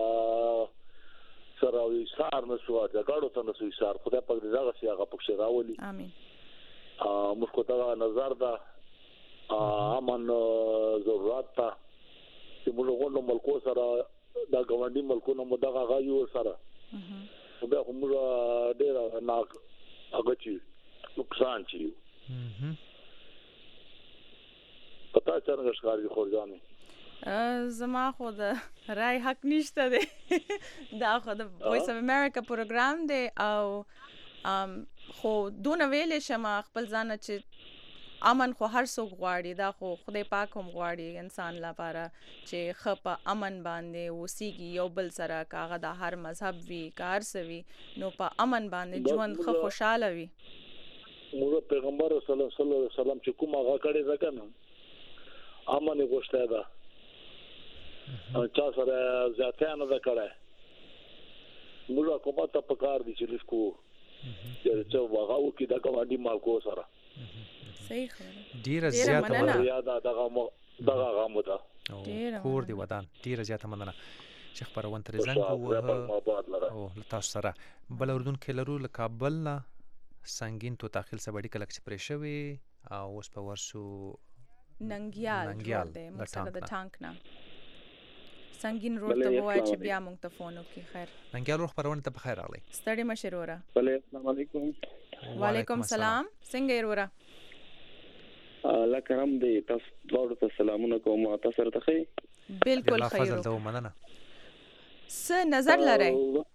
سره وي سار نه شو دا غاړو ته نه شو سار خدای پاک دې هغه هغه پکې راولي امين موږ کو دا نظر ده امن ضرورت ته چې موږ غوړو ملکو سره دا ګوندی ملکونو مدغه غایو سره بیا موږ ډیر نه هغه چې نقصان چی پتا څنګه ښکاري خورځانه زما خود رای حق نشته دی دا خود وایس اف امریکا پروګرام دی او خو دونه ویلې شمه خپل ځان چې امن خو هر څوک غواړي دا خو خدای پاک هم غواړي انسان لپاره چې خپ امن باندې وسیږي یو بل سره کاغه د هر مذهب وی کار سوي نو په امن باندې ژوند خو خوشاله وي موږ پیغمبر صلی الله علیه وسلم چې کوم هغه کړي ځکه امن غوښته ده چا سره ځاتیا نه ده کړه موږ حکومت ته پکار دي چې لسکو چې هغه وکي دا کومه مالکو سره صحیح خبره ډیره زیاته یاد دغه غمو ده کور دی ودان ډیره زیاته مننه چې خبرونه تر زنګ او تاسو سره بل اردن کې لرو له کابل نه سنگین تو داخل سبړی کله چې پرېښوي او اوس په ورسو ننګیال د مسله د ټانک نه سنگین روډ ته وای چې بیا مونږ ته فون وکړي خیر ننګیال روډ خبرونه ته بخیر راغلی ستړي مشرورا السلام علیکم وعلیکم السلام څنګه یې ورا الله کرم دې تاسو ډاډو ته سلامونه کوم تاسو سره ته بالکل خیر فضل ته مننه څه نظر لرئ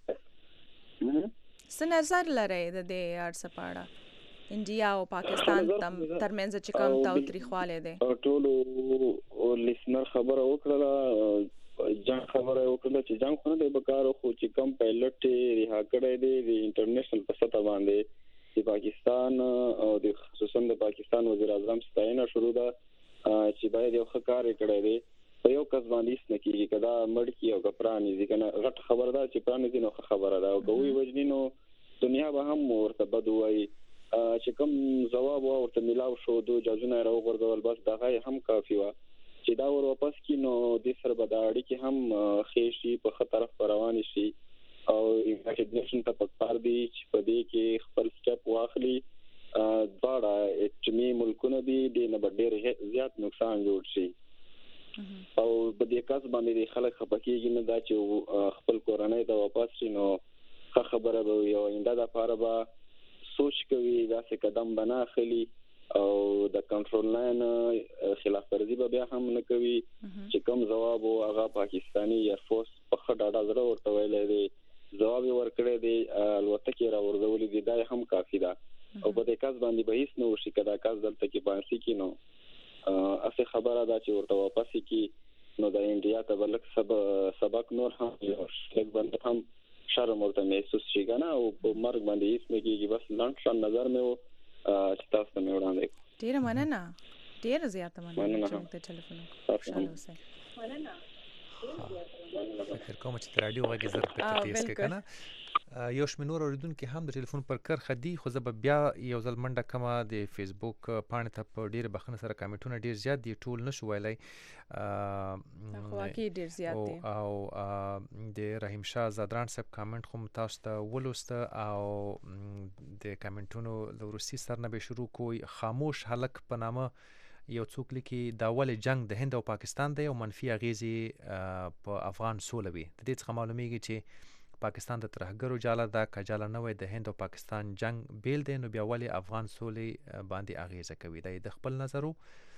د دې ارڅ پاړه انډیا او پاکستان ترمنځ چې کوم تاوتریخواله ده ټول لیسنر خبره وکړه جنگ خبره وکړه چې جنگ خو نه دی بکار خو چې کم پایلټ ریها کړی دی د انټرنیشنل په سطح باندې د پاکستان او د خصوصا د پاکستان وزیر اعظم ستاینه شروع ده چې باید یو ښه کار کړی دی په یو کس باندې سنکیږي کدا مړ کی او کپرانی ځکه غټ خبره ده چې پرانی دي نو خبره ده او کوي وجنینو دنیا به هم ورته بدوي چې کوم جواب ورته ملاو شو دو جازونه راو غردول بس دغه هم کافی و چې دا ور واپس کینو د سر بداړي کې هم خېشي په خطر روان شي او انټرنیشنل ته پکار دي چې په دې کې خپل سټپ واخلي داړه اټمی ملکونه دي د نه ډېر زیات نقصان جوړ شي او په دې کاس باندې خلک خپکیږي نه دا چې خپل کورنۍ ته واپس شي نو خبره به یو انده د لپاره به سوچ کوي دا څه قدم بنا خلی او د کنټرول لاین خلاف ورزي به بیا هم نه کوي چې کوم جواب او هغه پاکستانی ایر فورس په خډاډه زړه ورته ویلې دی جواب ورکړی دی الوتکې را ورزولې دي دا هم کافی ده او په دې کاس باندې به هیڅ نه وشي کدا کاس دلته کې باندې کینو اسه خبره ده چې ورته واپس کی نو د انډیا ته بلک سبق نور هم یو شک باندې هم شرم ورته محسوس شي کنه او په مرګ باندې هیڅ نه کیږي بس لاندې نظر مې چې تاسو ته مې وړاندې ډیر مننه ډیر زیات مننه چې ته ټلیفون خوشاله اوسئ مننه فکر کوم چې رادیو غږی زر په تیز کې کنه یو شمنور اوریدونکو هم د ټلیفون پر کرخه دی خو زه بیا یو ځل منډه کما د فیسبوک پاڼې ته په ډیر بخنه سره کمنټونه ډیر زیات دي ټول نشو ویلای خو واقعي ډیر زیات دي او د رحیم شاه زادران صاحب کمنټ خو تاسو ته ولوسته او د کمنټونو د روسي سر نه به شروع کوی خاموش حلق په نامه یو څوک لیکي دا ول جنگ د هند او پاکستان دی او منفي اغیزې په افغان سولوي د دې څخه معلومیږي چې پاکستان د ترهګرو جاله دا کجاله نه وي د هند او پاکستان جنگ بیل دی نو بیا ولې افغان سولې باندې اغیزه کوي د خپل نظر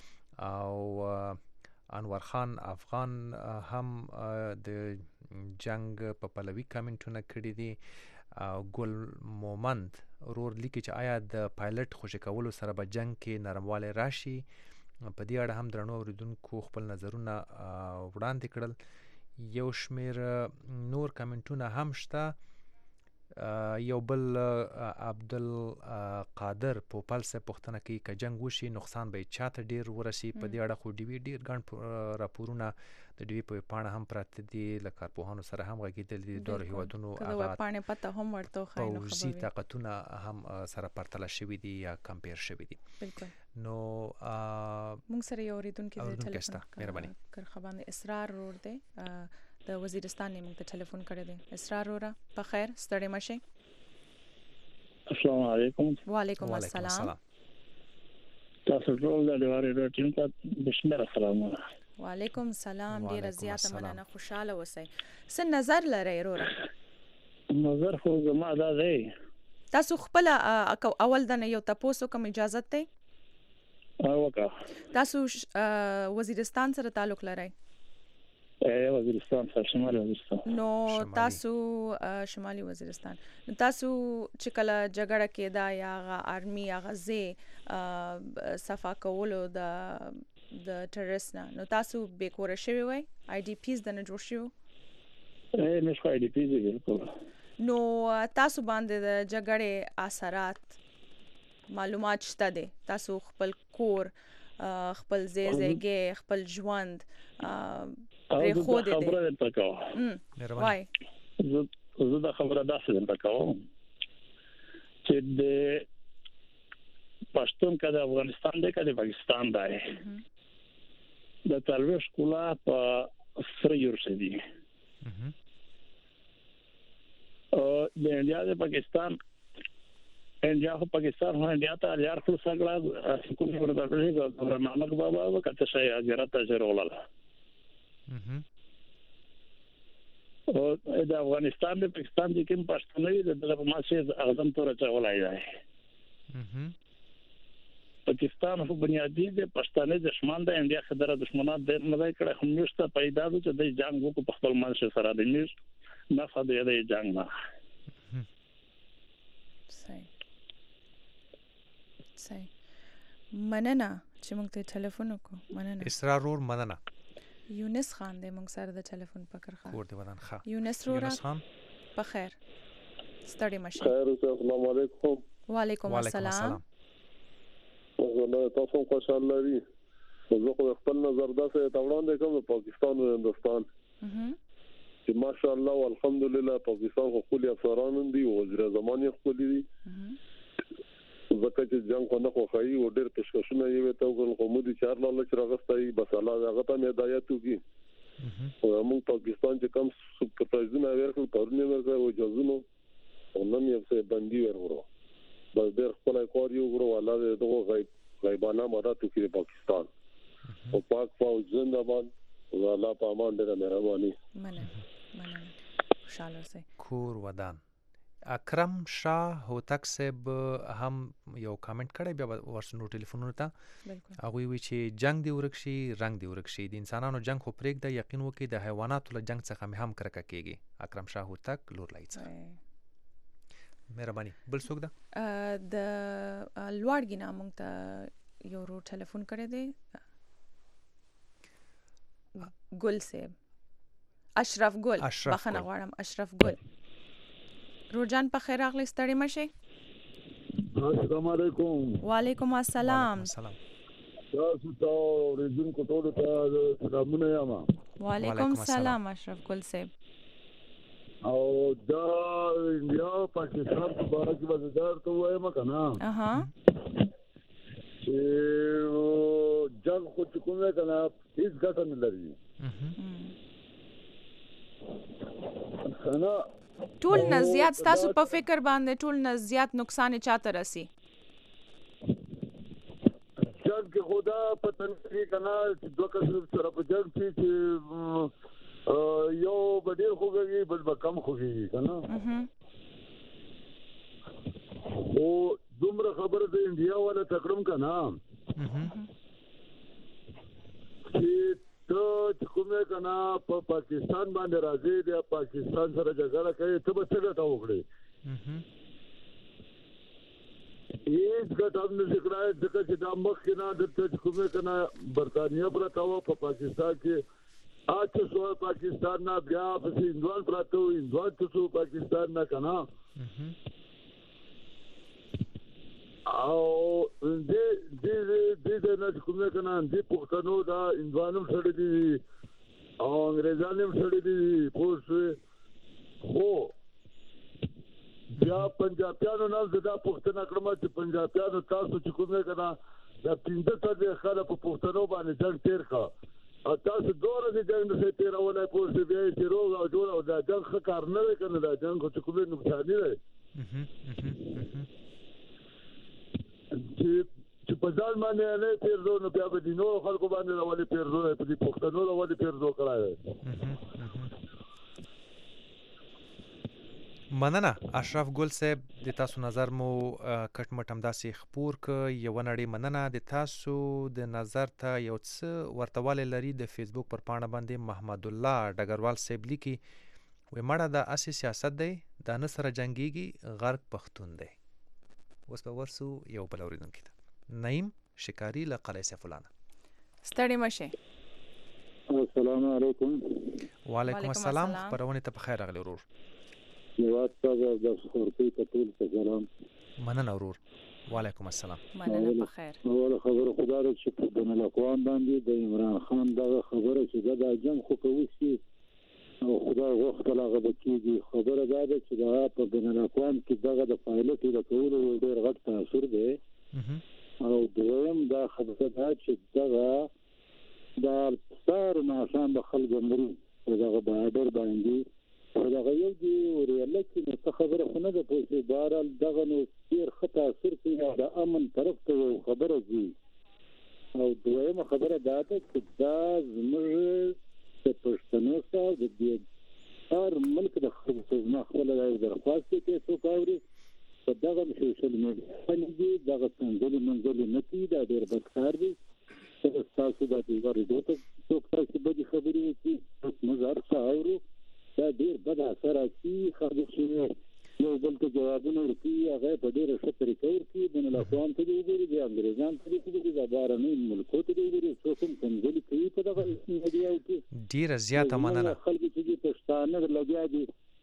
او انور خان افغان هم د جنگ په پلوي کمنټونه کړی دي ګل مومند ورور لیکي چې آیا د پایلټ خوشی کولو سره به جنگ کې نرمواله راشي په دې اړه هم درنو اوریدونکو خپل نظرونه وړاندې کړل یو شمیر نور کمنټونه هم شته یو بل عبدالقادر پوپل سے پښتنه کوي ک جنگ وشي نقصان به چاته ډیر ورسي په دې اړه خو ډیر ګڼ راپورونه د دوی په پاڼه هم پراته دي لکه په هانو سره هم غږیدل دي د هیوادونو هغه پاڼه پته هم ورته خاينه خبري پوزي طاقتونه هم سره پرتله شوی دي یا کمپیر شوی دي بالکل نو موږ سره یو ریدونکو د ټلیفون مهرباني کرخبان اسرار ور دی د وزیرستان نه موږ ته ټلیفون کړی دی اسرار ورا په خیر ستړي مشه السلام علیکم وعلیکم السلام تاسو ټول د لوړې ټیم ته بسمره سلامونه وعلیکم السلام ډیر زیاته مننه خوشاله اوسئ څه نظر لرئ ورور نظر خو زما دا دی تاسو خپل اول د یو تاسو کوم اجازه ته اوکه تاسو وزیرستان سره تعلق لرئ وزیرستان سره شمالي وزیرستان نو تاسو شمالي وزیرستان نو تاسو چې کله جګړه کېدا یا آرمي غزه صفا کولو د ټرریسټ نو تاسو به کور شوی وای آی ډی پیز د نه جوړ شو نشو آی ډی پیز بالکل نو تاسو باندې د جګړې اثرات معلومات شته دي تاسو خپل کور خپل زیږه خپل ژوند پرې خو دې خبره تکاو وای زه دا خبره داسې تکاو چې د پښتون کده افغانستان دی کده پاکستان دی د تلوي شکولا په سره یورسدي او د انډیا د پاکستان انډیا خو پاکستان هو انډیا ته لار خو سره کوم ورته راځي د نامک بابا وکړه شي اجرات جوړوله او د افغانستان د پاکستان د کوم پښتوني د ماسه اعظم تور چولای دی پاکستان خو بنیادی د پښتانه دشمن د انډیا خدای دشمنان د نه کړه همیشته پیدا د چې د جنگ وکړو په خپل منځ سره د نیش نه فاده د جنگ نه صحیح مننه چې موږ ته ټلیفون وکړو مننه اسرار ور مننه یونس خان دې موږ سره د ټلیفون پکړ خان کور دې ودان ښه یونس رورا خان په خیر ستړي مشه خیر السلام علیکم وعلیکم السلام والله تاسو خوشاله لري زه خو خپل نظر داسې تاوړاندې کوم پاکستان او هندستان چې ماشاءالله والحمدلله پاکستان خو خپل افسران دي او وزیر اعظم یې خپل دي ځکه چې جنگ نه خوښي او ډېر تشکشونه یې وته او قومي 4 لاله چې راغستای بس الله هغه ته هدایت وکي او موږ پاکستان چې کم سپورټایزونه ورکړل پرونه ورکړل او جزونو او نن یې څه بندي ورغورو بس ډېر خپل کار یو ورو الله دې دغه غیبانه مدد وکړي پاکستان او پاک فوج زنده‌باد او الله په امان دې مهرباني مننه خوشاله اوسئ کور ودان اکرم شاه هوتک صاحب هم یو کامنټ کړی بیا ورسنو ټلیفونونو ته هغه وی چې جنگ دی ورکشي رنگ دی ورکشي د انسانانو جنگ خو پرېږ د یقین وکي د حیواناتو له جنگ څخه هم کرکه کیږي اکرم شاه هوتک لور لایڅ مهرباني بل څوک ده د لوړګي نامونږ ته یو رو ټلیفون کړی دی ګل صاحب اشرف ګل بخنه غواړم اشرف ګل روجان په خیر اغلی ستړي مشه السلام علیکم وعلیکم السلام تاسو ته ورځین کو ټول ته سلامونه یم وعلیکم السلام اشرف ګل صاحب او دا انډیا پاکستان په اړه کې وزدار ته وایم کنه چې جنگ خو کومه کنه هیڅ ګټه نه لري ټول نه زیات تاسو په فکر باندې ټول نه زیات نقصان چاته رسی جنگ کې خدا پتن کې کنه چې دوه کسب سره په جنگ کې یو بدیر خوږي بل کم خوږي کنه او دومره خبره د انډیا ولا تکرم کنه چې ته کومه کنه په پاکستان باندې راځي د پاکستان سره جګړه کوي ته به څه ګټه وکړي هیڅ ګټه هم نشي کړای ځکه چې دا مخکې نه د کومه کنه برتانیا پرته و په پاکستان کې اته سو پاکستان نه بیا په هندوان پرته و هندوان ته سو پاکستان نه کنه او دې نه کومه کنه دې پښتنو دا هندوانو سره دي او انګريزانو سره دي پوس خو بیا پنجابیانو نه زدا پښتنه کړم چې پنجابیانو تاسو چې کومه کنه دا 15 خاله په پښتنو باندې ځل تیر کا او تاسو دوره دې جنگ نه تیرولای پوس بیا چې روغ او جوړ او دا جنگ ښه کار نه کوي دا جنگ خو کومه نقصان نه لري چې په ځان باندې نه پیرزو نو بیا به دینو خلکو باندې راولي پیرزو په دې پښتنو راولي پیرزو کړای مننه اشرف ګل صاحب د تاسو نظر مو کټ مټم داسې خپور ک یو نړۍ مننه د تاسو د نظر ته یو څه ورتواله لري د فیسبوک پر پاڼه باندې محمد الله ډګروال صاحب لیکي وې مړه د اسی سیاست دی د نصر جنگيږي غرق پښتون دی اوس په ورسو یو بل اوریدونکو ته نعیم شکاری له قلعه سیف الله ستړي مشه السلام علیکم وعلیکم السلام پرونه ته بخیر اغلی ورور نواز تاسو د خورتي ته ټول سلام مننه ورور وعلیکم السلام مننه بخیر اول خبره خدای چې په بین الاقوام باندې د عمران خان دا خبره چې دا جنگ خو کوي او خدای وخت لاغه بکیږي خبره دا ده چې دا په بین الاقوام کې دغه د پایلټ د کولو ډېر غټ تاثیر دی او دویم دا خبره ده چې دغه د ستار ناسان د خلکو مري دغه بهادر باندې دغه یو دی ورېل چې نو خبره خو نه ده په بهرال دغه نو ډېر ښه تاثیر کوي د امن طرف ته خبره دي او دویمه خبره دا ده چې دا زموږ د پښتنو سره د دې هر ملک د خپل خپل درخواست کې څو کاوري په دغه سوشل میډیا باندې دغه څنګه منځلي نتی دا ډېر بدکار دي تاسو د دې ورته څو تاسو به خبرې وکړي مزار څاورو دا ډېر بد اثر کوي خلک یو بل ته جوابونه ورکوي هغه په ډېره ښه طریقه ورکوي بین الاقوام ته وګوري د انګریزان په دې کې د بارني ملکو ته وګوري څو کوم کنځلي کوي په دغه میډیا کې ډیره زیاته مننه. خلک چې پښتانه لګیا دي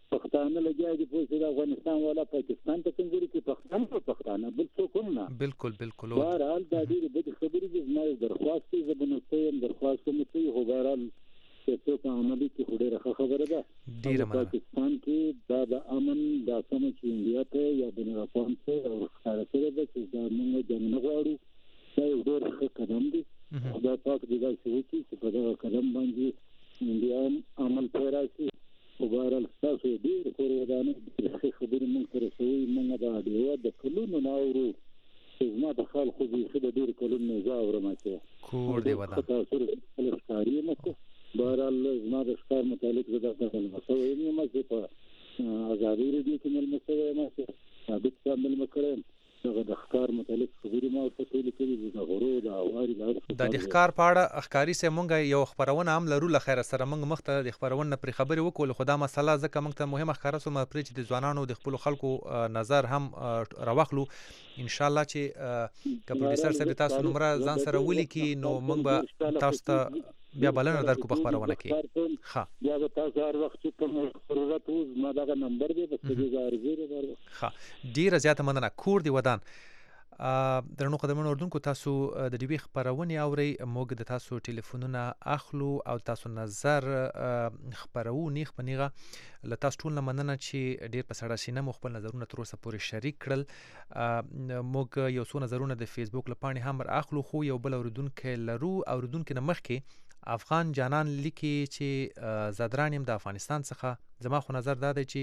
په افغانستان ولا پاکستان ته کنځلي کې پښتانه بل څه کوم نه. بالکل بهرحال دا ډېرې بدې خبرې دي. زما درخواست دی درخواست کوم چې بهرحال څه په عملي کې ډېره خبره ده. پاکستان کې دا د امن دا سم چې انډیا ته یا د افغان ته او ښکار سره ده چې دا موږ جنګ نه غواړو. دا یو ډېر ښه قدم دی. دا پاک دی چې په دغه قدم باندې انډیا عمل پیرا شي. وبارل تاسو ډېر کورودانه خبرې موږ سره شوي. موږ دا ډېر د کلونو ناورو زما د خلکو د ډېر کلونو زاورم چې کور دی ودا تاسو سره ښکاری نه بهرحال زما د ښکار متعلق زه د مسوي یم چې په ازادي ریډیو کې ملمسوي یم چې ثابت شامل مکرم دغه د ښکار متعلق خبرې ما ورته ټولې کړي د غرو د اواري د ښکار په اړه ښکاري سه مونږ یو خبرونه هم لرو لخير سره مونږ مخته د خبرونه پر خبرې وکول. خدا مسله ځکه مونږ ته مهمه ښکارا سو مې پرې چې د ځوانانو د خپل خلکو نظر هم راوخلو. ان شاء الله چې کمپیوټر سره تاسو نمبر ځان سره ولیکي نو مونږ به تاسو ته بیا بلنه درکو په خبرونه کې. ها بیا به تاسو هر وخت چې په ضرورت وز ما دا نمبر دی بس دې زارګره ورو. ها ډیره زیاته مننه. کور دی ودان درنو قدمونو اردوونکو تاسو د دې خبرونه اوري. موږ د تاسو ټلیفونونه اخلو او تاسو نظر خبرو نیخ پنیغه ل تاسو ټول مننه چې ډیر په سړه سینه مو خپل نظرونه تر اوسه پورې شریک کړل. موږ یو څو نظرونه د فیسبوک لپاره هم اخلو خو یو بل اوردونکو لرو. اوردونکو نه مخکې افغان جانان لیکي چې زادران يم د افغانستان څخه. زما خو نظر دا دی چې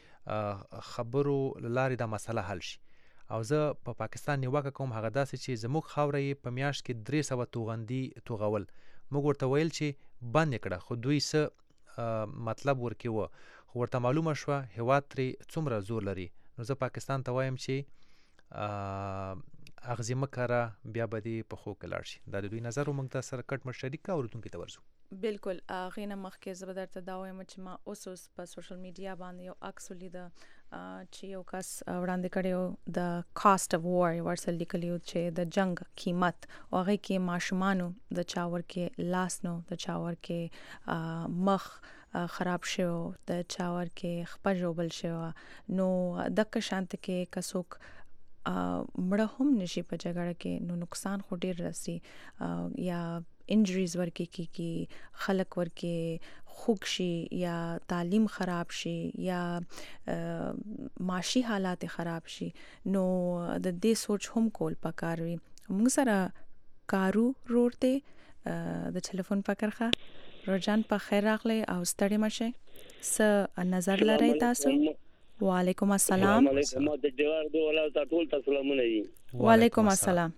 خبرو لاري دا مسله حل شي او زه په پاکستان نیوکه کوم هغه داسې چې زموږ خاورې په میاشت کې 300 توغندي توغول موږ ورته ویل چې بند کړه خو دوی څه مطلب ورکیو خو ورته معلومه شو هواد ترې څومره زور لري. نو زه پاکستان ته وایم چې اغزی مکره بیا بدی په خو کلار شي. دا د دوی نظر موږ ته سره کټ مشترک اوردونکو ته ورزو. بالکل غینه مخکې زبردر ته دا وایم چې ما اوس په سوشل میډیا باندې یو عکس ولید چې یو کس وړاندې کړو د کاست اف وار ورسل لیکلیو چې د جنگ قیمت او هغه کې ماشومانو د چاور کې لاس نو د چاور کې مخ خراب شو د چاور کې خپجوبل شو. نو دک شانت کې کسوک مړه هم نشي په جګړه کې نو نقصان خو ډیر راسي یا انجریز ورکه کی خلق ورکه خوږ شي یا تعلیم خراب شي یا معاشي حالات خراب شي. نو د دې سوچ هم کول پکاروي. موږ سره کارو روړته د ټلیفون پکرخه روجان په خیر راغلی او ستړي مشه س نظر لري تاسو. وعلیکم السلام. وعلیکم السلام.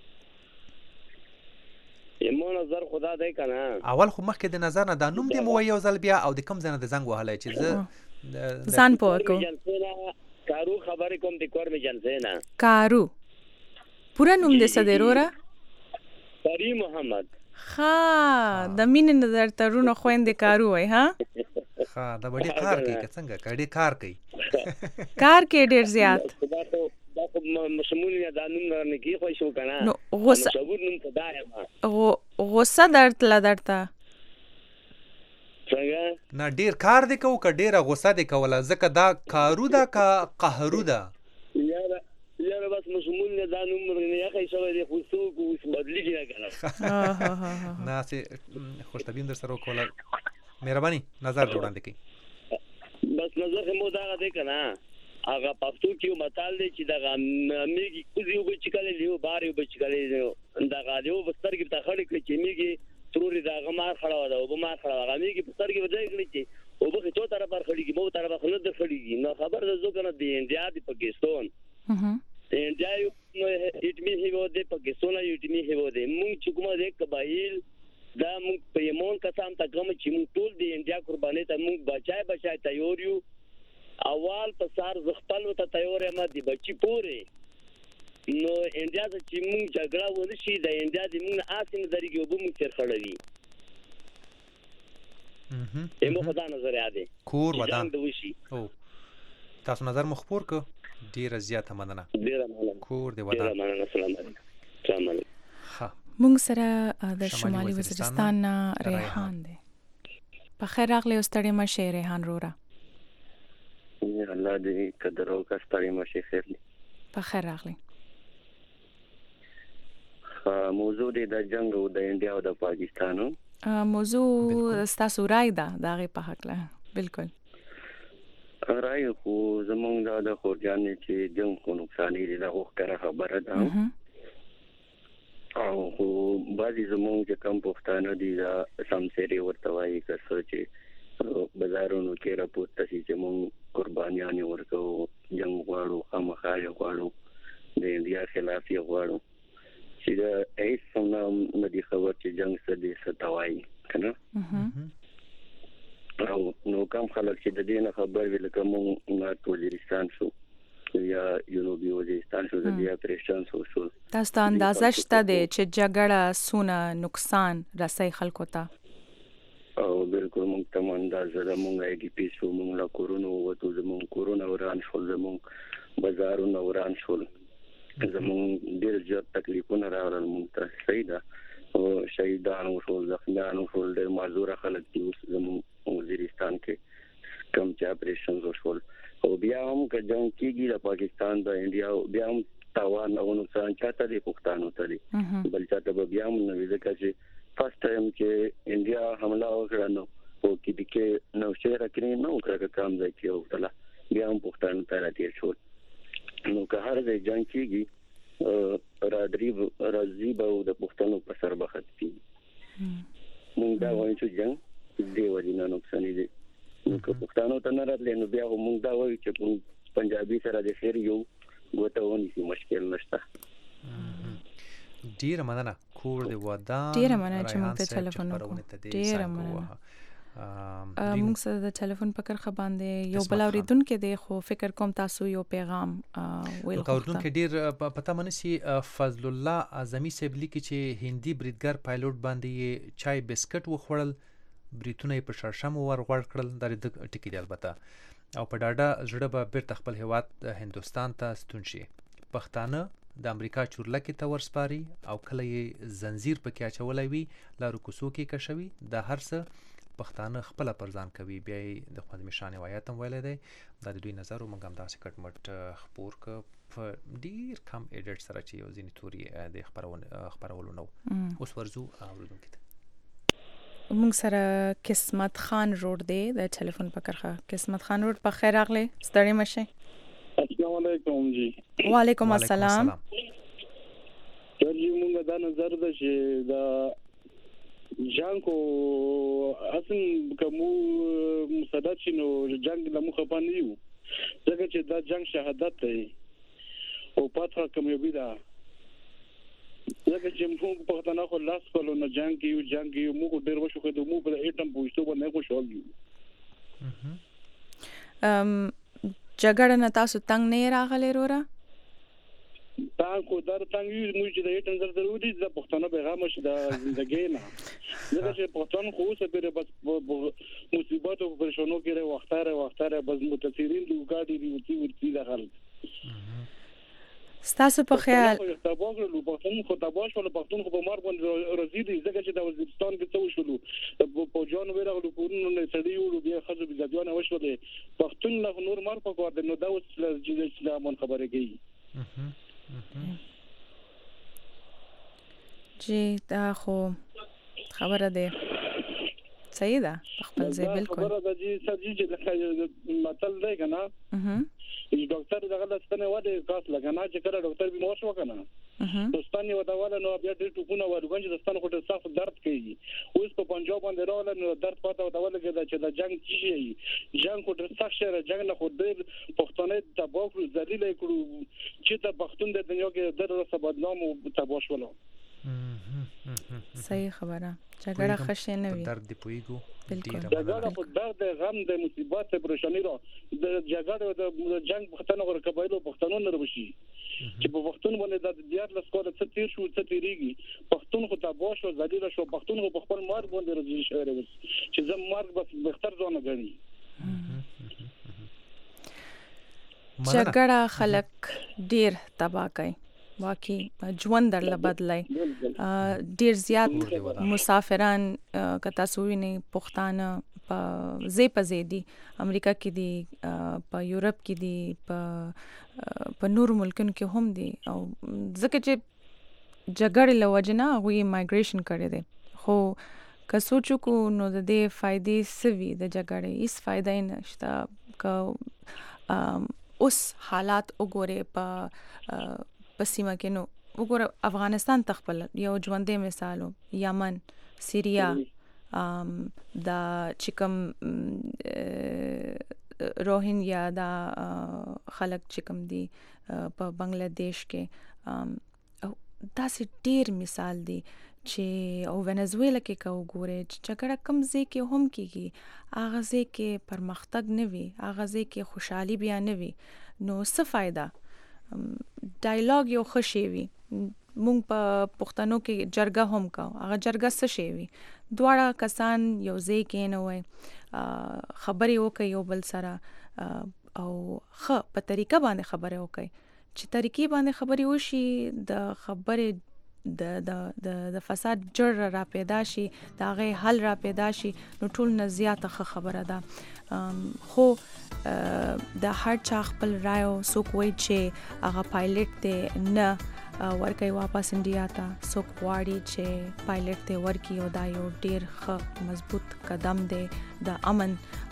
یمو نظر خدا دې کنه اول خو مخکې د نظر نه د نوم دې مو یو ځل بیا او د کم ځنه د زنګ وهلای چې ځان پوه کو کارو خبرې کوم د کور می جنسینا کارو پورا نوم دې سدرورا کریم محمد. ها د مين نظر ترونه خويندې کارو وای ها دا وړي کار کوي څنګه کړي کار کوي کار کې ډیر زیات دا مسمونیا د نوم نه کی خو شو کنه نو غوسه درته څنګه نه ډیر کار دی کو ک ډیره غوسه دی کوله ځکه دا کارو دا کا قهرو دا یاره بس مسمونیا د نوم نه یا خو شو دی خو سو کو بدلی کیږي کنه نه سي خوش طبيب در سره کوله مهرباني نظر وړاندې کړئ. بس نظر مو دا غته کنه هغه پښتو کې متال دی چې دا میږي کوزیو به چکلې لیو باریو به چکلې دا غالیو بستر کې ته خړې کې چې میږي تروري دا غمار خړا ودا او به ما خړا هغه میږي بستر کې وځي کړي چې او به څو طرف پر خړېږي مو طرف خلک د خړېږي نو خبر زو کنه دی انډیا دی پاکستان انډیا یو اټمی هیو دی پاکستان یو اټمی هیو دی مونږ چې کومه د قبایل دا مونږ په یمون قسم ته کوم چې مونږ ټول دی انډیا قرباني ته مونږ بچای تیار یو اول په سار زغپل وته تیار یم دي بچی پوره نو انډیا چې مونږ جګړه ونشي د انډیا د مونږ آسین درګي وبو مونږ تر خړوي همو خدا نظر یاده کور ودان او تاسو نظر مخبور کو ډیره زیاته مننه. ډیره مننه. کور دی ودان. ډیره مننه. السلام علیکم. ها مونږ سره د شمالي وزیرستان ریحان دی. په خیر راغلی ستړي مشه ریحان رورا. الله دې قدر او کا ستړي مشه خیر دی. په خیر راغلی. موضوع دی د جنگ او د انډیا او د پاکستانو. موضوع ستاسو رائے ده دغه په حق له. بالکل. رائے خو زمونږ د خورجانې چې جنگ کو نقصان لري دا وکړه خبره ده. او خو بعضی زمونږ چې کم پښتانه دي دا سمسری ورته وایي که څه چې بازارونو کې راپورته شي چې مونږ قربانیان ورکو جنگ غواړو خامخا غواړو د انډیا خلاف یې غواړو چې دا هیڅ نه دی خبر چې جنگ څه دی څه ته وایي کنه. او نو کوم خلک چې د دې نه خبر وي لکه مونږ نارت وزیرستان شو یا جنوبي وزیرستان شو د دې اپریشن شو تاسو ته اندازه شته دی چې جګړه سونه نقصان رسي خلکو ته؟ او بالکل مونږ ته اندازه ده. مونږ ایږي پیسو مونږ لا کورونو وته زمونږ کورونه وران شول زمونږ بازارونه وران شول زمونږ ډېر زیات تکلیفونه راغلل مونږ ته صحیح ده. او شهیدان وشول زخمیان وشول ډېر معذور خلک دي اوس زمونږ وزیرستان کې کم چې اپریشن وشول. او بیا هم که جنگ کېږي د پاکستان د انډیا بیا هم تاوان او نقصان چاته دی پښتانو ته دی بل چاته به بیا هم نه وي ځکه چې فرست ټایم چې انډیا حمله وکړه نو په کې نو شهره کې نه وکړه کام ځای کې وکړه بیا هم پښتانو ته راتیر شول. نو که هر ځای جنگ کېږي راځي به د پښتنو په سر بخت کېږي. موږ دا وایو چې جنگ دی وجنه نقصان دی. نو که پښتانو ته نه راتلې نو بیا موږ دا وایو چې پنجابي سره د خیر یو ګوته ونیسي مشکل نشته. ډیره مننه. کور دی ودان. ډیره مننه چې موږ ته ټلیفون وکړو. ډیره مننه. موږ سره د ټلیفون په کرخه باندې یو بل اوریدونکو دی خو فکر کوم تاسو یو پیغام ویل غواړم. اوریدونکو ډیر پته منسي فضل الله اعظمي صاحب لیکي چې هندي بریدګر پایلوټ باندې چای بسکټ وخوړل بریتونه په شړشم ورغړ کړل د ټکی دی البته او په ډاډه زړه به بیرته خپل هیواد هندستان ته ستون شي. پښتانه د امریکا چورلکې ته ورسپاري او کله یې زنجیر پکې اچولای وي لارو کوڅو کې کشوي د هر څه پښتانه خپل پرځان کوي. بیا د خپل مشان روایت هم ویل دی د دوی نظر او موږ هم داسې کټ مټ خبر ک په ډیر کم ایډیټ سره چې یو ځینې توري د خبرولو نو اوس ورزو اوریدونکو ته موږ سره قسمت خان روډ دی د ټلیفون په کرخه. قسمت خان روډ په خیر راغلی ستړي مشه. السلام علیکم جی. وعلیکم السلام. جی موږ دا نظر ده چې دا جنگو اصل کومو مصدد شنو جنگ له مخه باندې یو ځکه چې دا جنگ شهادت دی او پاتره کوم یو بيدا ځکه چې موږ په پښتنه خو لاس کولو نه جنگ یو موږ ډېر وشو خو موږ په ایټم پوښتنه باندې خوشحال یو. جګړه نه تاسو تنگ نه راغلی رورا؟ تاسو در تنگ یو موږ چې د ایټم زر ضروري د پښتنه پیغام شي د ژوندۍ نه ځکه چې پښتون خو څه به بس مصیبت او پریشانو کې وختاره بس متاثرین د ګاډي دی داخل ستاسو په خیال تابوغلو پښتون خو تابوش ولا پښتون خو په مار باندې راځي ځکه چې د وزیرستان کې څه وشولو په جون ویرغلو کورونو نه سړی وړو بیا خزو بزادیونه وشولې پښتون له نور مار په کار د نو دا اوس چې اسلام خبره کوي. جی دا خو خبره ده صحیح ده خپل ځای بالکل خبره ده چې سجی چې مطلب دی کنه ډاکټر دغه لسنه وده خاص لګنه چې کله ډاکټر بیمار شو کنه دوستانه وداواله نو بیا ډېر ټکونه ورغونځ دستانه خو صاف درد کوي اوس په پنجاب باندې راول نو درد پاته وداواله چې د جنگ شي جنگ خو ډېر سخت شهر جنگ نه خو ډېر پښتون تباہ ذلیل کړو چې د پښتون د دنیا کې د سبدنام او تباہ شول. صحیح خبره جګړه خشه نه وي درد دی پویګو جګړه خو درد غم د مصیبت پریشانی را د جګړه د جنگ پښتنو غره قبایلو پښتنو نه ربشي چې په پښتون باندې د دیار لسکوله څه تیر شو څه تیریږي پښتون خو تباہ شو ذلیل شو پښتون خو په خپل مارګ باندې راځي شهر چې زم مارګ بس بهتر ځونه غني. جی دا خو خبره ده صحیح ده جګړه خلک ډیر تباہ کوي، واقعي ژوند درله بدلای. ډیر زیات مسافران که تاسو وینئ پښتانه په زی امریکا کې دي، په یورپ کې دي، په نور ملکونو کې هم دي، او ځکه چې جګړې له وجې نه هغوی مایګریشن کړی دی. خو که سوچو کو نو د دې فایدې څه وي د جګړې؟ هیڅ فایده یې نشته. که اوس حالات وګورې په سیمه کې، نو وګوره افغانستان تخپل یو ژوندی مثال و، یمن، سیریا، دا چې کوم روهینګیا دا خلک چې کوم دي په بنگلاديش کې، داسې ډیر مثال دی چې او ونزویلا کې که وګورئ چې جګړه کوم ځای کې هم کېږي، هغه ځای کې پرمختګ نه وي، هغه ځای کې خوشحالي بیا نه وي، نو څه فایده؟ ډایلاګ یو ښه شی وي. مونږ په پښتنو کې جرګه هم کوو، هغه جرګه څه شی وي؟ دواړه کسان یو ځای کېنوئ، خبرې وکړئ یو بل سره، او ښه په طریقه باندې خبرې وکړئ. چې طریقې باندې خبرې وشي، د خبرې د فساد جړ را پیدا شي، د هغې حل را پیدا شي، نو ټول نه زیاته ښه خبره ده. خو د هر چا خپل رایو، څوک وایي چې هغه پایلټ دی نه ورکوي واپس انډیا ته، څوک غواړي چې پایلټ دی ورکړي، او دا یو ډیر ښه مضبوط قدم دی د امن،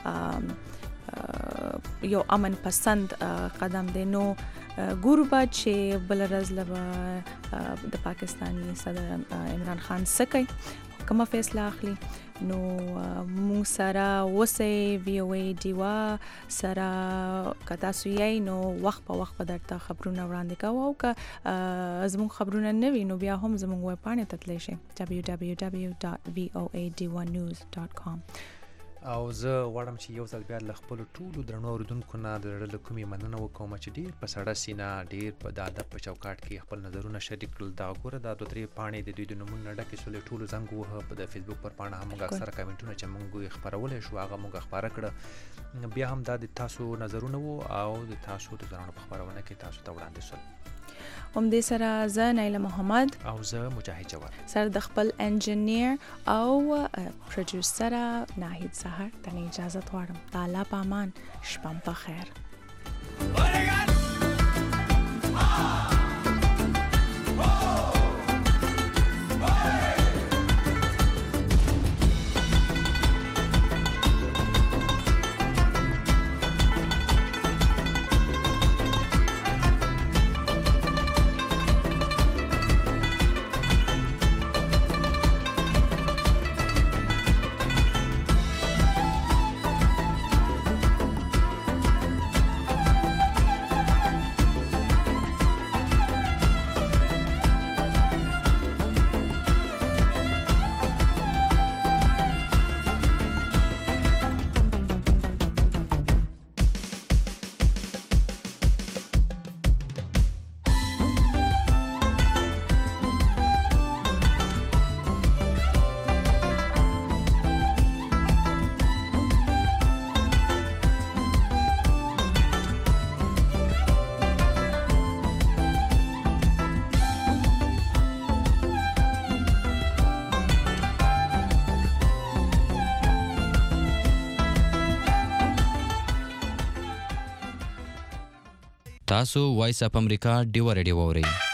یو امن پسند قدم دی. نو ګورو به چې بل ورځ د پاکستاني صدر عمران خان څه کوي، کومه فیصله اخلي. نو مونږ سره اوسئ، وی او ای ډیوا سره که تاسو یې، نو وخت په وخت به درته خبرونه وړاندې کوو، او که زموږ خبرونه نه وي نو بیا هم زموږ ویب پاڼې ته تللی شئ www.voaD1news.com. او زه غواړم چې یو ځل بیا له خپلو ټولو درنو اورېدونکو نه د زړه له کومې مننه وکوم چې ډېر په سړه سینه، ډېر په د ادب په چوکاټ کې خپل نظرونه شریک کړل. دا ګوره دا 2-3 پاڼې د دوی د نومونو نه ډکې شولې، ټولو زنګ ووهه. په د فیسبوک پر پاڼه هم موږ اکثره کمنټونه چې موږ یې خپرولی شو هغه موږ خپاره کړه. بیا هم دا د تاسو نظرونه وو او د تاسو د نظرونو په خپرونه کې تاسو ته وړاندې شول. همدې سره زه نایله محمد او زه مجاهد جواد سره د خپل انجینیر او پروډوسر ناهید سحر ته اجازه غواړم. د الله په امان، شپه په خیر. تاسو وایس اپ امریکا ډیوه ریډیو اورئ.